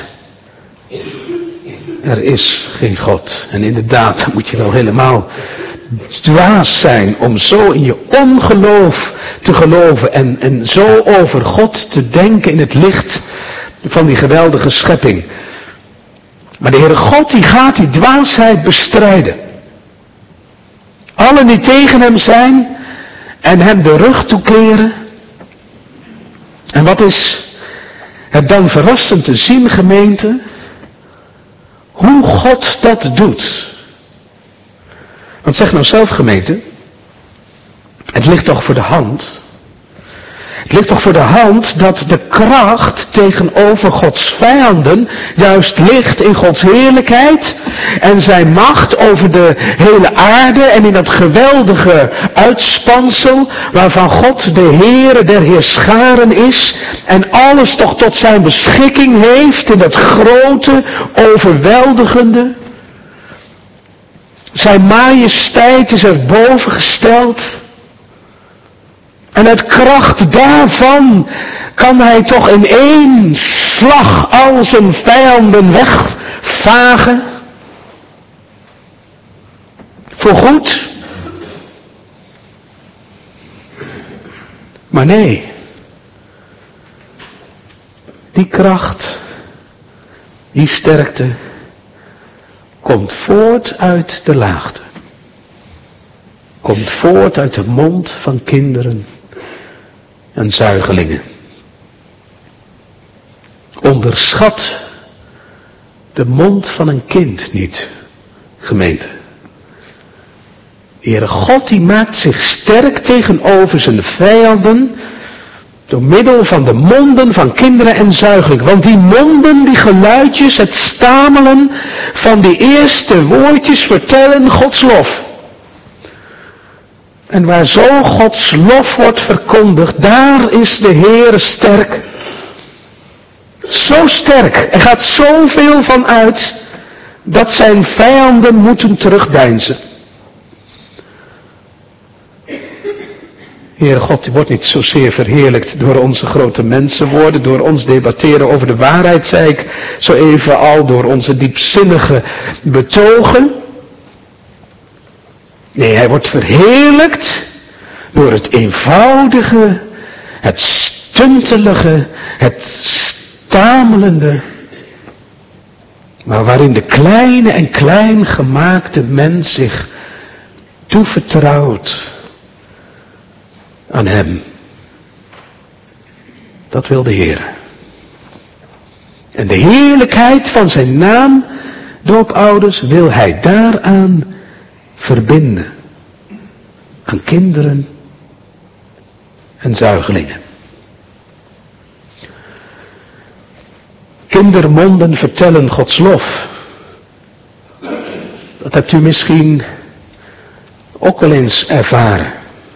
er is geen God. En inderdaad, dan moet je wel helemaal dwaas zijn om zo in je ongeloof te geloven en zo over God te denken in het licht van die geweldige schepping. Maar de Heere God die gaat die dwaasheid bestrijden. Allen die tegen hem zijn en hem de rug toekeren. En wat is het dan verrassend te zien, gemeente, hoe God dat doet. Want zeg nou zelf, gemeente, het ligt toch voor de hand. Het ligt toch voor de hand dat de kracht tegenover Gods vijanden juist ligt in Gods heerlijkheid en zijn macht over de hele aarde en in dat geweldige uitspansel waarvan God de Heere der Heerscharen is en alles toch tot zijn beschikking heeft in dat grote, overweldigende. Zijn majesteit is erboven gesteld. En uit kracht daarvan kan hij toch in één slag al zijn vijanden wegvagen. Voorgoed. Maar nee. Die kracht, die sterkte, komt voort uit de laagte. Komt voort uit de mond van kinderen en zuigelingen. Onderschat de mond van een kind niet, gemeente. De Heere God die maakt zich sterk tegenover zijn vijanden door middel van de monden van kinderen en zuigelingen. Want die monden, die geluidjes, het stamelen van die eerste woordjes vertellen Gods lof. En waar zo Gods lof wordt verkondigd, daar is de Heere sterk. Zo sterk. Er gaat zoveel van uit dat zijn vijanden moeten terugdeinzen. Heere God, die wordt niet zozeer verheerlijkt door onze grote mensenwoorden, door ons debatteren over de waarheid, zei ik zo even al, door onze diepzinnige betogen. Nee, hij wordt verheerlijkt door het eenvoudige, het stuntelige, het stamelende, maar waarin de kleine en klein gemaakte mens zich toevertrouwt aan hem. Dat wil de Heer. En de heerlijkheid van zijn naam, doopouders, wil hij daaraan verbinden. Aan kinderen en zuigelingen. Kindermonden vertellen Gods lof. Dat hebt u misschien ook wel eens ervaren.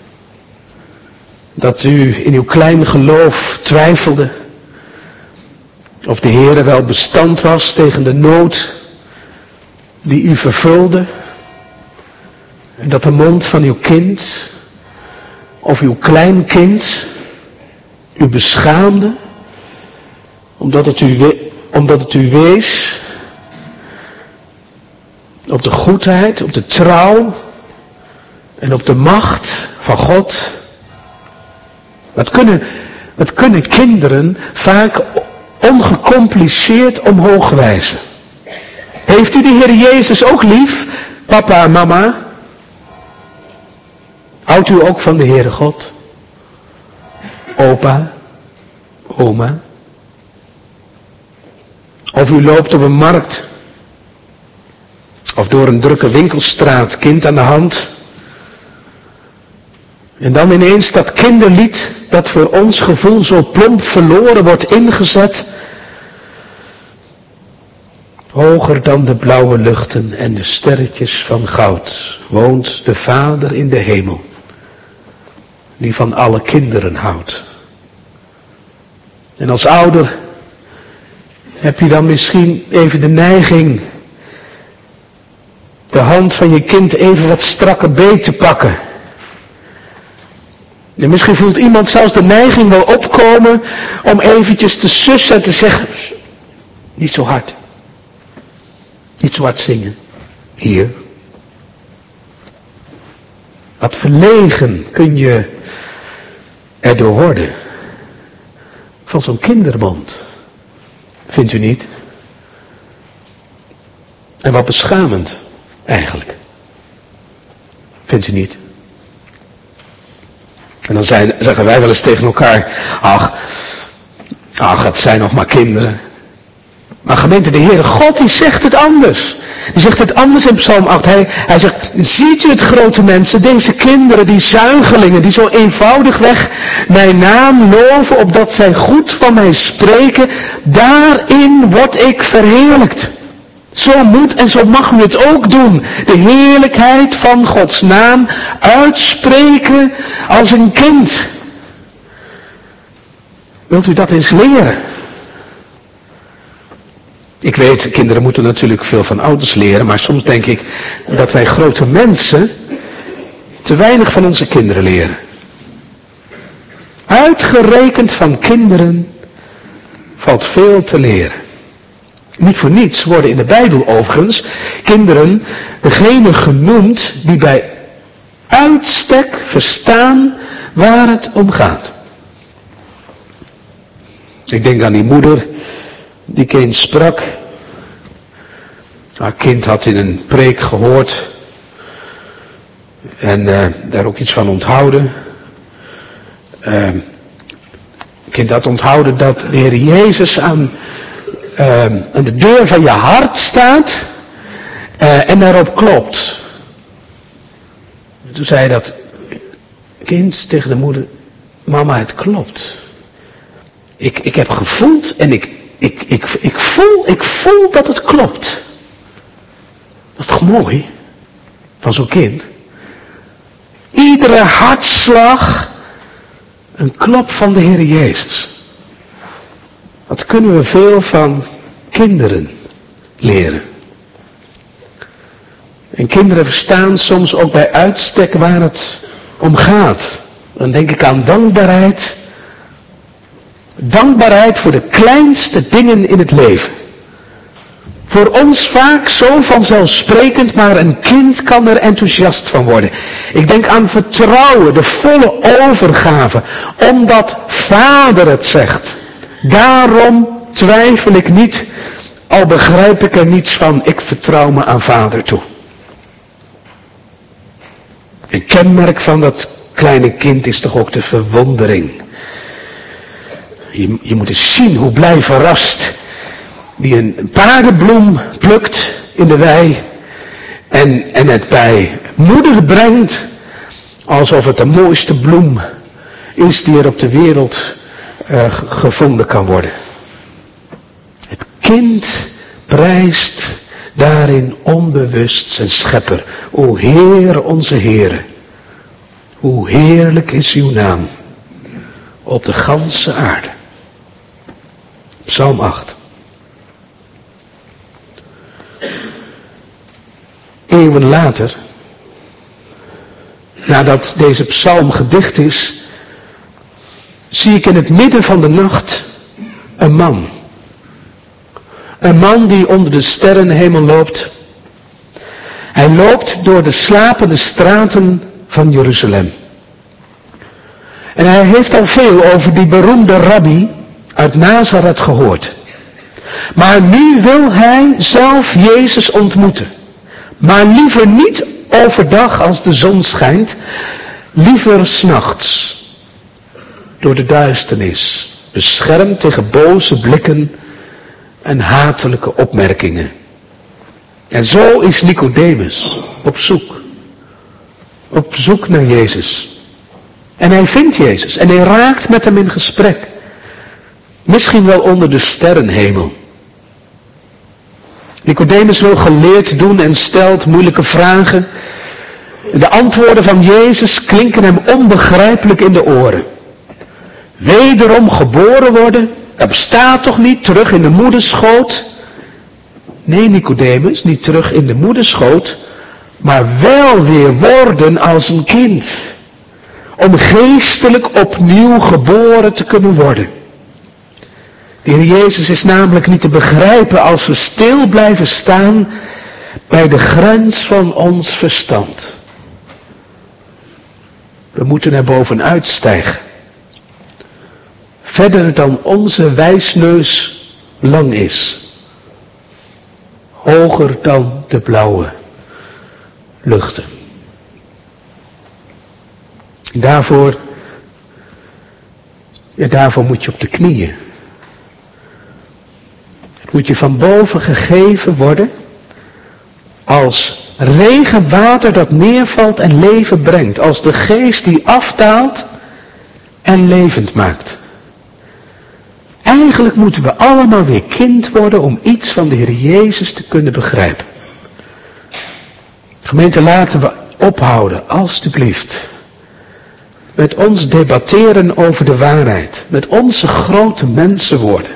Dat u in uw klein geloof twijfelde of de Heere wel bestand was tegen de nood die u vervulde. En dat de mond van uw kind of uw kleinkind u beschaamde omdat het u wees op de goedheid, op de trouw en op de macht van God. Wat kunnen kinderen vaak ongecompliceerd omhoog wijzen. Heeft u de Heer Jezus ook lief, papa en mama? Houdt u ook van de Heere God? Opa, oma? Of u loopt op een markt of door een drukke winkelstraat, kind aan de hand. En dan ineens dat kinderlied dat voor ons gevoel zo plomp verloren wordt ingezet. Hoger dan de blauwe luchten en de sterretjes van goud woont de Vader in de hemel, die van alle kinderen houdt. En als ouder heb je dan misschien even de neiging de hand van je kind even wat strakker beet te pakken. En misschien voelt iemand zelfs de neiging wel opkomen om eventjes te sussen en te zeggen, niet zo hard. Niet zo hard zingen. Hier. Wat verlegen kun je erdoor worden. Van zo'n kinderband. Vindt u niet? En wat beschamend eigenlijk. Vindt u niet? En dan zeggen wij wel eens tegen elkaar, ach, het zijn nog maar kinderen. Maar gemeente, de Heere God, die zegt het anders. Die zegt het anders in Psalm 8. Hij zegt, ziet u het, grote mensen, deze kinderen, die zuigelingen, die zo eenvoudigweg mijn naam loven, opdat zij goed van mij spreken, daarin word ik verheerlijkt. Zo moet en zo mag u het ook doen. De heerlijkheid van Gods naam uitspreken als een kind. Wilt u dat eens leren? Ik weet, kinderen moeten natuurlijk veel van ouders leren, maar soms denk ik dat wij grote mensen te weinig van onze kinderen leren. Uitgerekend van kinderen valt veel te leren. Niet voor niets worden in de Bijbel overigens kinderen degene genoemd die bij uitstek verstaan waar het om gaat. Ik denk aan die moeder die ik eens sprak. Haar kind had in een preek gehoord en daar ook iets van onthouden. Het kind had onthouden dat de Heer Jezus aan de deur van je hart staat en daarop klopt. Toen zei dat kind tegen de moeder, mama, het klopt. Ik heb gevoeld en ik voel dat het klopt. Dat is toch mooi? Van zo'n kind. Iedere hartslag een klop van de Heer Jezus. Wat kunnen we veel van kinderen leren. En kinderen verstaan soms ook bij uitstek waar het om gaat. Dan denk ik aan dankbaarheid. Dankbaarheid voor de kleinste dingen in het leven. Voor ons vaak zo vanzelfsprekend, maar een kind kan er enthousiast van worden. Ik denk aan vertrouwen, de volle overgave, omdat Vader het zegt. Daarom twijfel ik niet, al begrijp ik er niets van, ik vertrouw me aan Vader toe. Een kenmerk van dat kleine kind is toch ook de verwondering. Je moet eens zien hoe blij verrast die een paardenbloem plukt in de wei en het bij moeder brengt alsof het de mooiste bloem is die er op de wereld gevonden kan worden. Het kind prijst daarin onbewust zijn schepper. O Heer, onze Heere, hoe heerlijk is uw naam op de ganse aarde. Psalm 8. Eeuwen later, nadat deze psalm gedicht is, zie ik in het midden van de nacht een man. Een man die onder de sterrenhemel loopt. Hij loopt door de slapende straten van Jeruzalem. En hij heeft al veel over die beroemde rabbi uit Nazareth gehoord. Maar nu wil hij zelf Jezus ontmoeten. Maar liever niet overdag als de zon schijnt, liever 's nachts. Door de duisternis, beschermd tegen boze blikken en hatelijke opmerkingen. En zo is Nicodemus op zoek. Op zoek naar Jezus. En hij vindt Jezus en hij raakt met hem in gesprek. Misschien wel onder de sterrenhemel. Nicodemus wil geleerd doen en stelt moeilijke vragen. De antwoorden van Jezus klinken hem onbegrijpelijk in de oren. Wederom geboren worden, Dat bestaat toch niet, terug in de moederschoot? Nee, Nicodemus, niet terug in de moederschoot, maar wel weer worden als een kind. Om geestelijk opnieuw geboren te kunnen worden. De Heer Jezus is namelijk niet te begrijpen als we stil blijven staan bij de grens van ons verstand. We moeten er bovenuit stijgen. Verder dan onze wijsneus lang is. Hoger dan de blauwe luchten. Daarvoor moet je op de knieën. Het moet je van boven gegeven worden als regenwater dat neervalt en leven brengt. Als de geest die afdaalt en levend maakt. Eigenlijk moeten we allemaal weer kind worden om iets van de Heer Jezus te kunnen begrijpen. Gemeente, laten we ophouden, alstublieft. Met ons debatteren over de waarheid. Met onze grote mensen worden.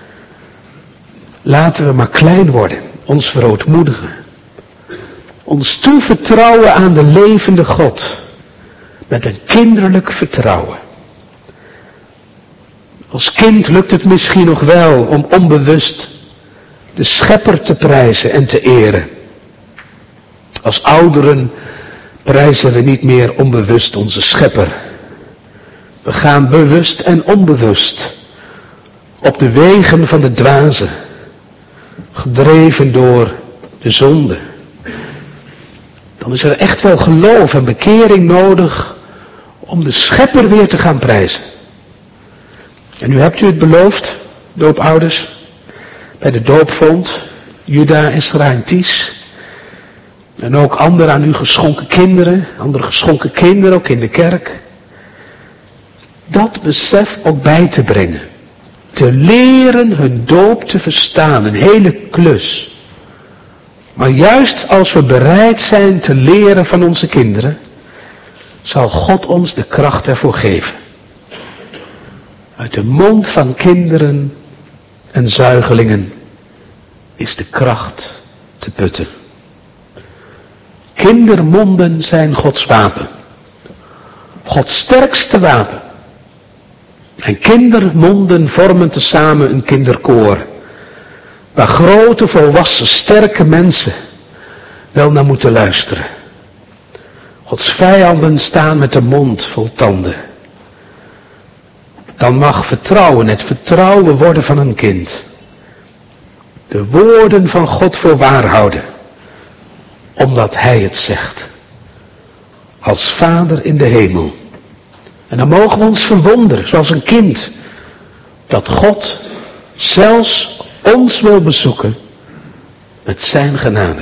Laten we maar klein worden. Ons verootmoedigen. Ons toevertrouwen aan de levende God. Met een kinderlijk vertrouwen. Als kind lukt het misschien nog wel om onbewust de Schepper te prijzen en te eren. Als ouderen prijzen we niet meer onbewust onze Schepper. We gaan bewust en onbewust op de wegen van de dwazen, gedreven door de zonde. Dan is er echt wel geloof en bekering nodig om de Schepper weer te gaan prijzen. En nu hebt u het beloofd, doopouders, bij de doopvond, Juda, Esra en Ties. En ook andere aan u geschonken kinderen, andere geschonken kinderen, ook in de kerk. Dat besef ook bij te brengen. Te leren hun doop te verstaan, een hele klus. Maar juist als we bereid zijn te leren van onze kinderen, zal God ons de kracht ervoor geven. Uit de mond van kinderen en zuigelingen is de kracht te putten. Kindermonden zijn Gods wapen. Gods sterkste wapen. En kindermonden vormen tezamen een kinderkoor. Waar grote, volwassen, sterke mensen wel naar moeten luisteren. Gods vijanden staan met de mond vol tanden. Dan mag vertrouwen het vertrouwen worden van een kind. De woorden van God voor waar houden. Omdat Hij het zegt. Als Vader in de hemel. En dan mogen we ons verwonderen, zoals een kind. Dat God zelfs ons wil bezoeken. Met zijn genade.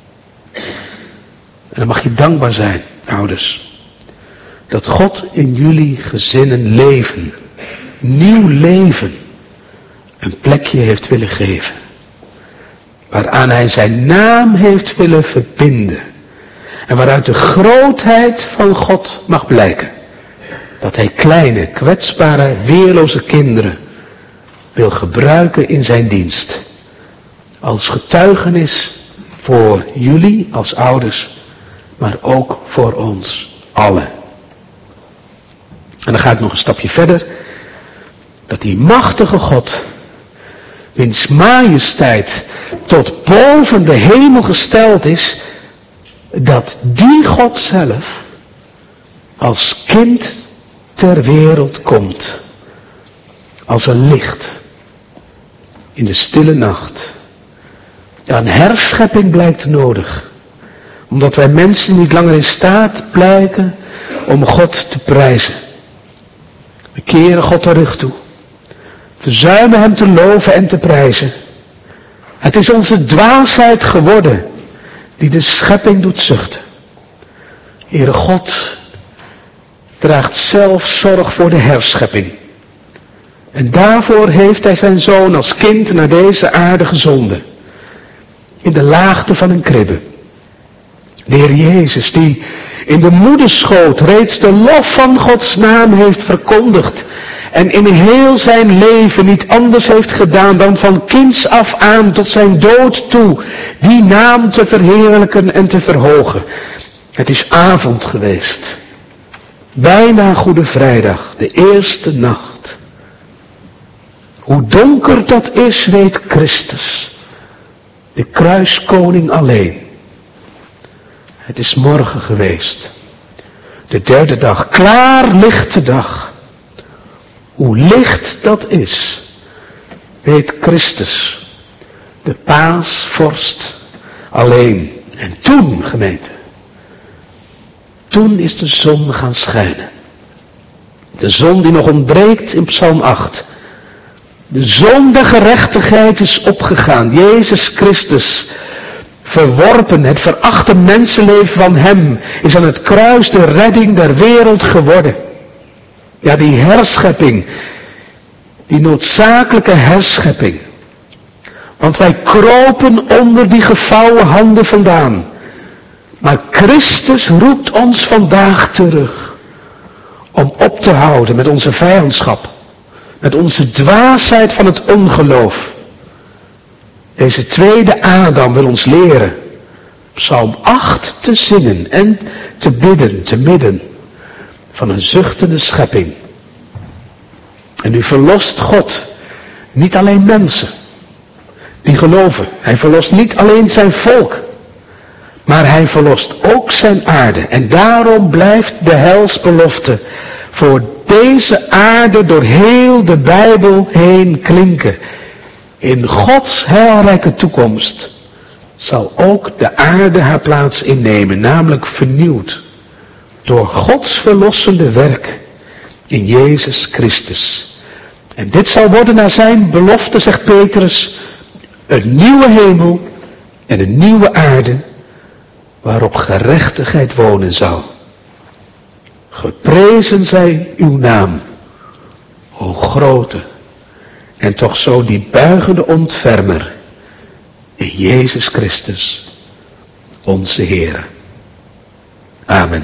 En dan mag je dankbaar zijn, ouders. Dat God in jullie gezinnen leven. Nieuw leven. Een plekje heeft willen geven. Waaraan Hij zijn naam heeft willen verbinden. En waaruit de grootheid van God mag blijken. Dat Hij kleine, kwetsbare, weerloze kinderen wil gebruiken in zijn dienst. Als getuigenis voor jullie als ouders, maar ook voor ons allen. En dan ga ik nog een stapje verder. Dat die machtige God, wiens majesteit tot boven de hemel gesteld is, dat die God zelf als kind ter wereld komt. Als een licht in de stille nacht. Ja, een herschepping blijkt nodig. Omdat wij mensen niet langer in staat blijken om God te prijzen. We keren God de rug toe. Verzuimen Hem te loven en te prijzen. Het is onze dwaasheid geworden die de schepping doet zuchten. Heere God draagt zelf zorg voor de herschepping. En daarvoor heeft Hij zijn Zoon als kind naar deze aarde gezonden. In de laagte van een kribbe. De Heer Jezus die in de moederschoot reeds de lof van Gods naam heeft verkondigd. En in heel zijn leven niet anders heeft gedaan dan van kinds af aan tot zijn dood toe die naam te verheerlijken en te verhogen. Het is avond geweest. Bijna Goede Vrijdag, de eerste nacht. Hoe donker dat is, weet Christus, de kruiskoning alleen. Het is morgen geweest, de derde dag, klaar lichte dag. Hoe licht dat is, weet Christus, de paasvorst alleen. En toen, gemeente, toen is de zon gaan schijnen. De zon die nog ontbreekt in Psalm 8. De zon der gerechtigheid is opgegaan. Jezus Christus, verworpen, het verachte mensenleven van hem, is aan het kruis de redding der wereld geworden. Ja, die herschepping, die noodzakelijke herschepping. Want wij kropen onder die gevouwen handen vandaan. Maar Christus roept ons vandaag terug om op te houden met onze vijandschap, met onze dwaasheid van het ongeloof. Deze tweede Adam wil ons leren Psalm 8 te zingen en te bidden te midden van een zuchtende schepping. En nu verlost God niet alleen mensen die geloven. Hij verlost niet alleen zijn volk, maar hij verlost ook zijn aarde. En daarom blijft de heilsbelofte voor deze aarde door heel de Bijbel heen klinken. In Gods heilrijke toekomst zal ook de aarde haar plaats innemen, namelijk vernieuwd door Gods verlossende werk in Jezus Christus. En dit zal worden naar zijn belofte, zegt Petrus, een nieuwe hemel en een nieuwe aarde waarop gerechtigheid wonen zal. Geprezen zij uw naam, o grote en toch zo die buigende ontfermer in Jezus Christus, onze Heer. Amen.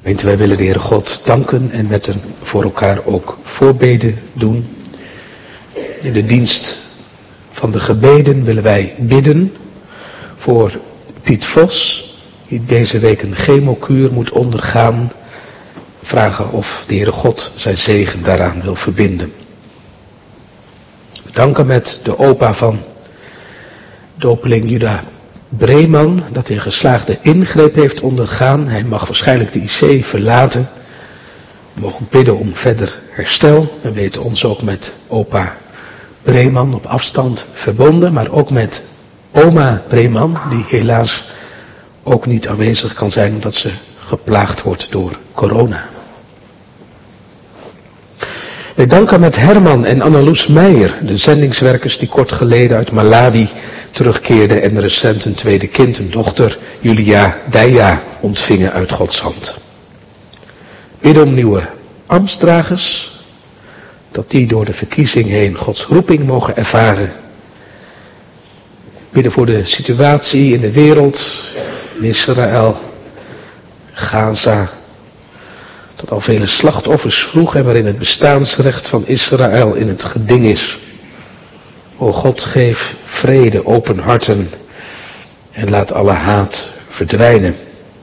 Wij willen de Heere God danken en met hem voor elkaar ook voorbeden doen. In de dienst van de gebeden willen wij bidden voor Piet Vos, die deze week een chemokuur moet ondergaan. Vragen of de Heere God zijn zegen daaraan wil verbinden. We danken met de opa van dopeling Juda Breeman dat hij een geslaagde ingreep heeft ondergaan. Hij mag waarschijnlijk de IC verlaten. We mogen bidden om verder herstel. We weten ons ook met opa Breeman op afstand verbonden, maar ook met oma Breeman, die helaas ook niet aanwezig kan zijn omdat ze geplaagd wordt door corona. We danken met Herman en Anneloes Meijer, de zendingswerkers die kort geleden uit Malawi terugkeerden en recent een tweede kind, een dochter, Julia Deija, ontvingen uit Gods hand. Bidden om nieuwe ambtsdragers, dat die door de verkiezing heen Gods roeping mogen ervaren. Bidden voor de situatie in de wereld, in Israël, Gaza, dat al vele slachtoffers vroeg en waarin het bestaansrecht van Israël in het geding is. O God, geef vrede, open harten en laat alle haat verdwijnen.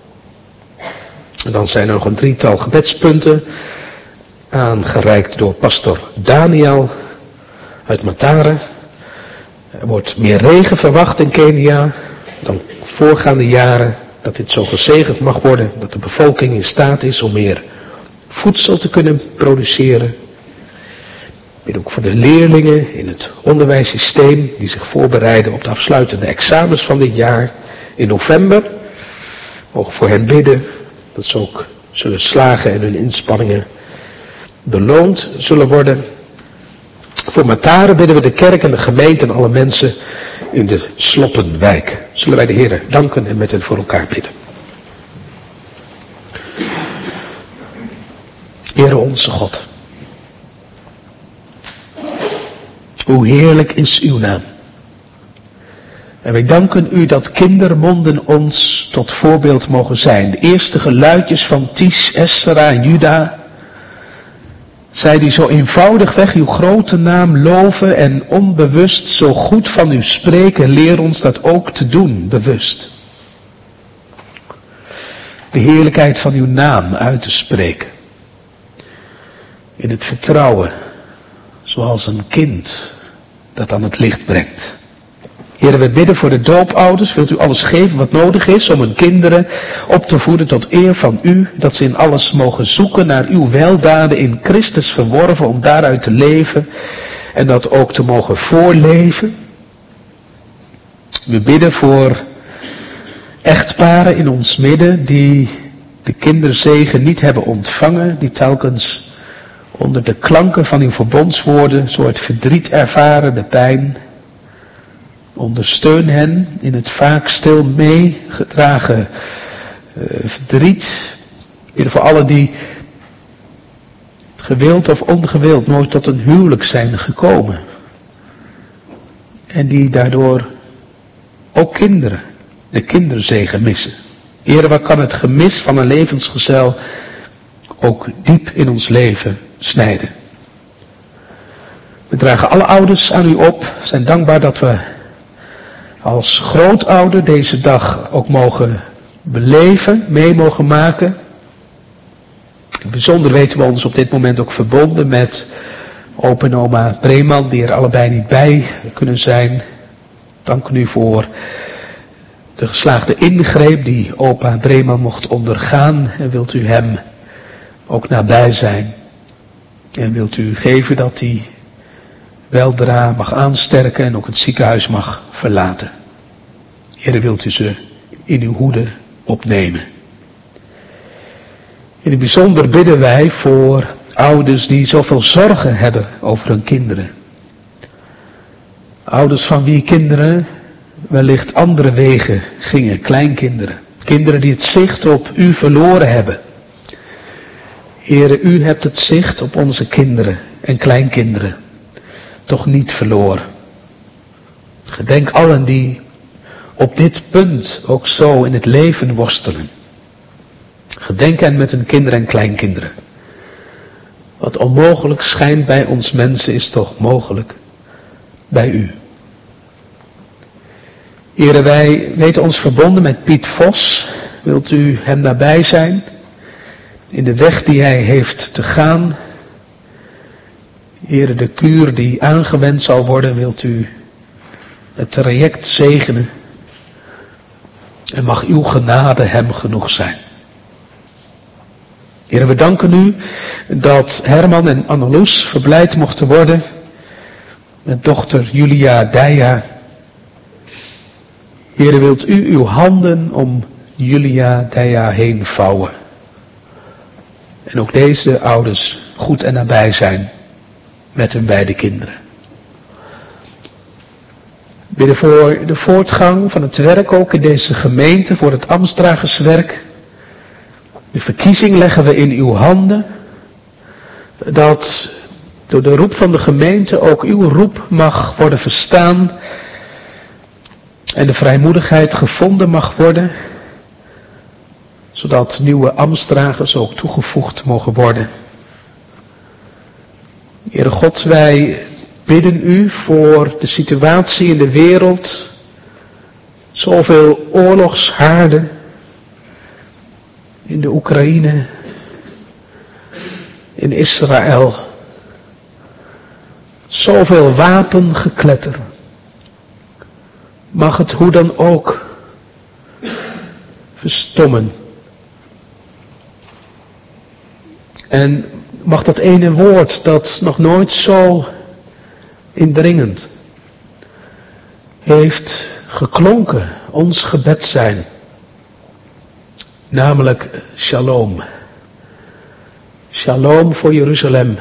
En dan zijn er nog een drietal gebedspunten aangereikt door pastor Daniel uit Matare. Er wordt meer regen verwacht in Kenia dan voorgaande jaren, dat dit zo gezegend mag worden, dat de bevolking in staat is om meer voedsel te kunnen produceren. Ik bid ook voor de leerlingen in het onderwijssysteem die zich voorbereiden op de afsluitende examens van dit jaar in november. Mogen voor hen bidden dat ze ook zullen slagen en hun inspanningen beloond zullen worden. Voor Matare bidden we de kerk en de gemeente en alle mensen in de Sloppenwijk. Zullen wij de Heer danken en met hen voor elkaar bidden. Heere onze God, hoe heerlijk is uw naam. En wij danken u dat kindermonden ons tot voorbeeld mogen zijn. De eerste geluidjes van Ties, Esra en Juda. Zij die zo eenvoudigweg uw grote naam loven en onbewust zo goed van u spreken, leer ons dat ook te doen, bewust. De heerlijkheid van uw naam uit te spreken. In het vertrouwen, zoals een kind dat aan het licht brengt. Heere, we bidden voor de doopouders. Wilt u alles geven wat nodig is om hun kinderen op te voeden tot eer van u. Dat ze in alles mogen zoeken naar uw weldaden in Christus verworven om daaruit te leven. En dat ook te mogen voorleven. We bidden voor echtparen in ons midden die de kinderzegen niet hebben ontvangen. Die telkens onder de klanken van uw verbondswoorden zo het verdriet ervaren, de pijn. Ondersteun hen in het vaak stil meegedragen verdriet. Bidden voor allen die gewild of ongewild nooit tot een huwelijk zijn gekomen. En die daardoor ook kinderen, de kinderzegen missen. Heere, waar kan het gemis van een levensgezel ook diep in ons leven snijden. We dragen alle ouders aan u op, zijn dankbaar dat we als grootouder deze dag ook mogen beleven, mee mogen maken. Bijzonder weten we ons op dit moment ook verbonden met opa en oma Breeman, die er allebei niet bij kunnen zijn. Dank u voor de geslaagde ingreep die opa Breeman mocht ondergaan. En wilt u hem ook nabij zijn. En wilt u geven dat hij weldra mag aansterken en ook het ziekenhuis mag verlaten. Heere, wilt u ze in uw hoede opnemen. In het bijzonder bidden wij voor ouders die zoveel zorgen hebben over hun kinderen. Ouders van wie kinderen wellicht andere wegen gingen, kleinkinderen. Kinderen die het zicht op u verloren hebben. Heere, u hebt het zicht op onze kinderen en kleinkinderen toch niet verloren. Gedenk allen die op dit punt ook zo in het leven worstelen. Gedenk hen met hun kinderen en kleinkinderen. Wat onmogelijk schijnt bij ons mensen is toch mogelijk bij u. Here, wij weten ons verbonden met Piet Vos. Wilt u hem nabij zijn in de weg die hij heeft te gaan? Here, de kuur die aangewend zal worden, wilt u het traject zegenen. En mag uw genade hem genoeg zijn. Here, we danken u dat Herman en Anneloes verblijd mochten worden met dochter Julia Deija. Here, wilt u uw handen om Julia Deija heen vouwen. En ook deze ouders goed en nabij zijn met hun beide kinderen. Bidden voor de voortgang van het werk ook in deze gemeente, voor het ambtsdragerswerk. De verkiezing leggen we in uw handen. Dat door de roep van de gemeente ook uw roep mag worden verstaan. En de vrijmoedigheid gevonden mag worden. Zodat nieuwe ambtsdragers ook toegevoegd mogen worden. Heere God, wij bidden u voor de situatie in de wereld. Zoveel oorlogshaarden. In de Oekraïne. In Israël. Zoveel wapengekletter. Mag het hoe dan ook verstommen. En mag dat ene woord dat nog nooit zo indringend heeft geklonken, ons gebed zijn. Namelijk shalom. Shalom voor Jeruzalem.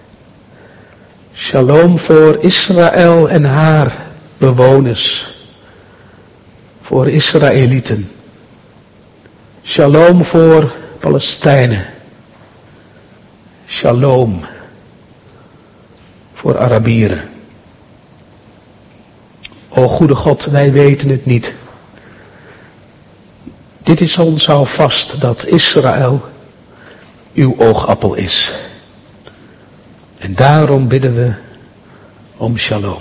Shalom voor Israël en haar bewoners. Voor Israëlieten. Shalom voor Palestijnen. Shalom voor Arabieren. O goede God, wij weten het niet. Dit is ons houvast dat Israël uw oogappel is. En daarom bidden we om shalom.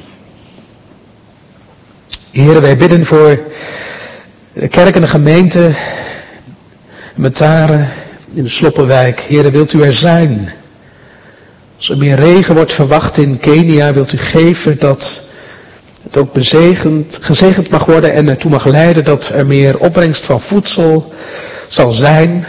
Heere, wij bidden voor de kerk en de gemeente Metaren in de Sloppenwijk. Heere, wilt u er zijn? Als er meer regen wordt verwacht in Kenia, wilt u geven dat het ook gezegend mag worden en ertoe mag leiden dat er meer opbrengst van voedsel zal zijn.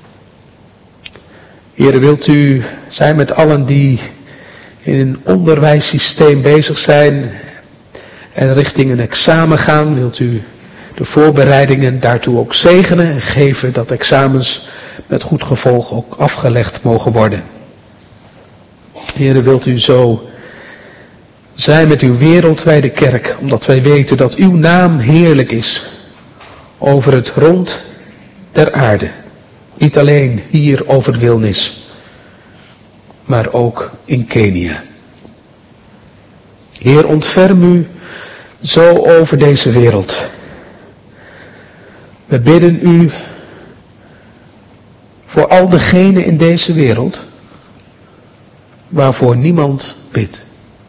Heere, wilt u zijn met allen die in een onderwijssysteem bezig zijn en richting een examen gaan. Wilt u de voorbereidingen daartoe ook zegenen en geven dat examens met goed gevolg ook afgelegd mogen worden. Heere, wilt u zo zijn met uw wereldwijde kerk, omdat wij weten dat uw naam heerlijk is over het rond der aarde. Niet alleen hier over Wilnis, maar ook in Kenia. Heer, ontferm u zo over deze wereld. We bidden u voor al degenen in deze wereld waarvoor niemand bidt.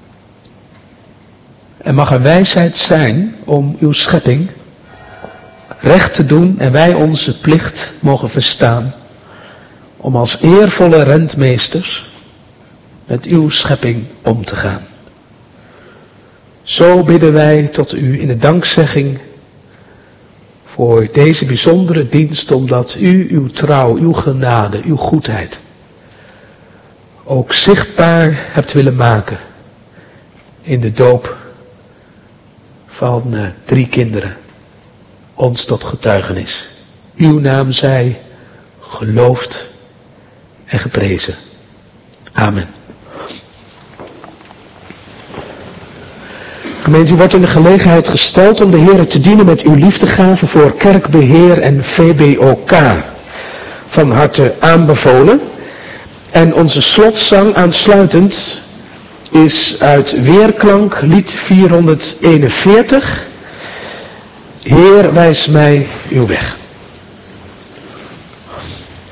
En mag er wijsheid zijn om uw schepping recht te doen en wij onze plicht mogen verstaan om als eervolle rentmeesters met uw schepping om te gaan. Zo bidden wij tot u in de dankzegging voor deze bijzondere dienst, omdat u uw trouw, uw genade, uw goedheid ook zichtbaar hebt willen maken in de doop van 3 kinderen, ons tot getuigenis. Uw naam zij geloofd en geprezen. Amen. Gemeente, u wordt in de gelegenheid gesteld om de Heere te dienen met uw liefdegave voor kerkbeheer en VBOK. Van harte aanbevolen. En onze slotzang aansluitend is uit Weerklank, lied 441. Heer, wijs mij uw weg.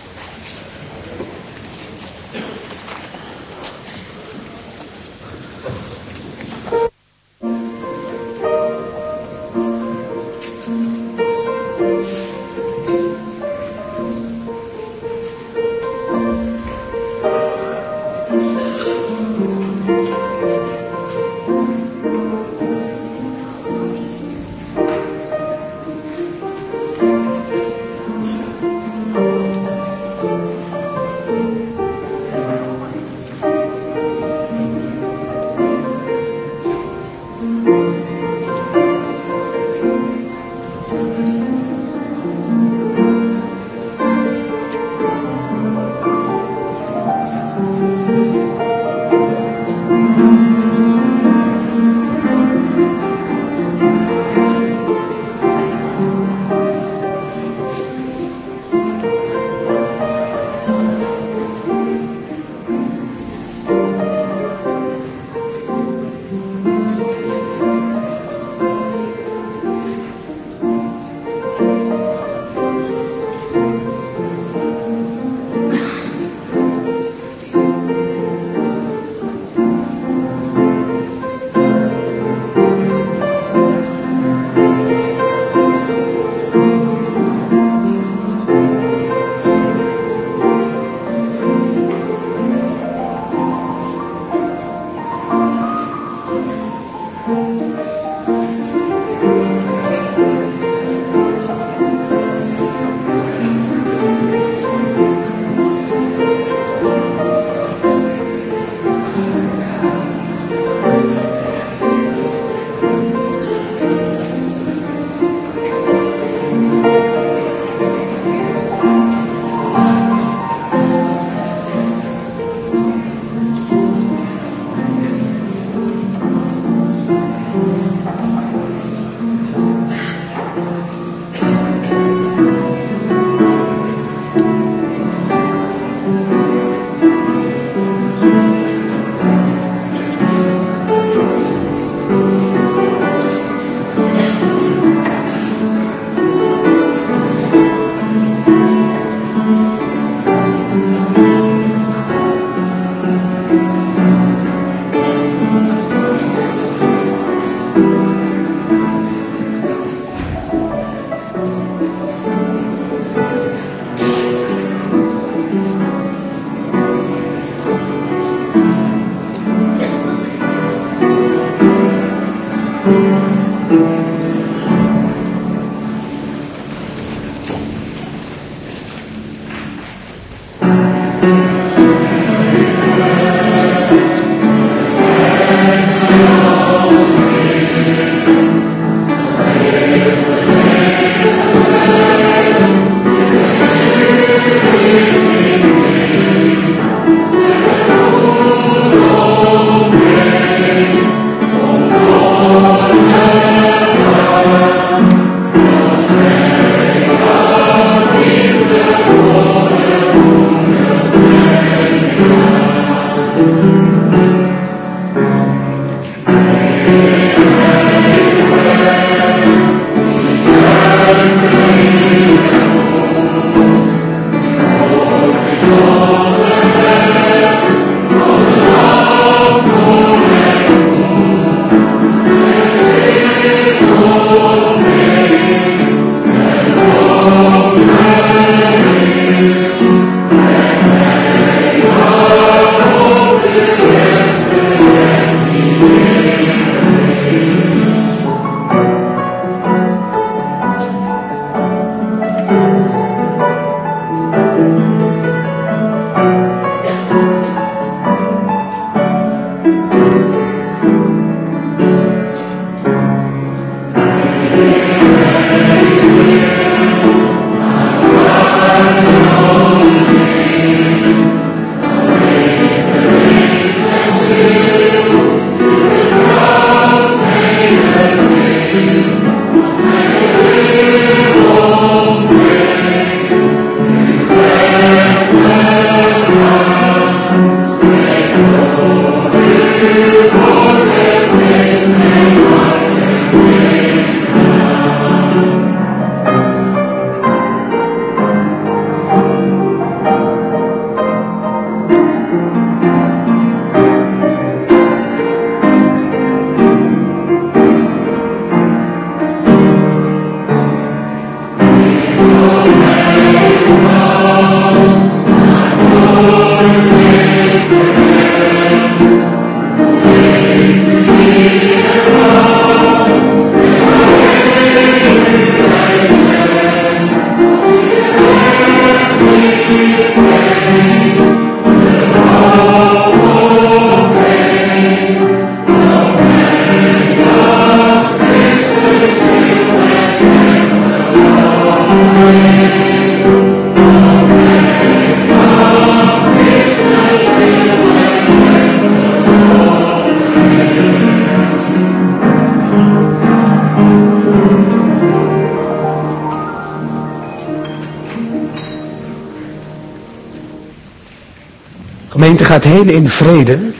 Gemeente, gaat heen in vrede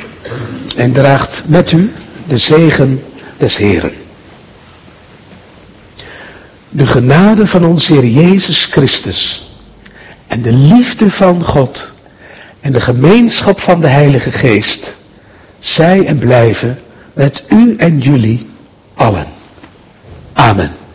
en draagt met u de zegen des Heeren. De genade van onze Heer Jezus Christus en de liefde van God en de gemeenschap van de Heilige Geest zij en blijven met u en jullie allen. Amen.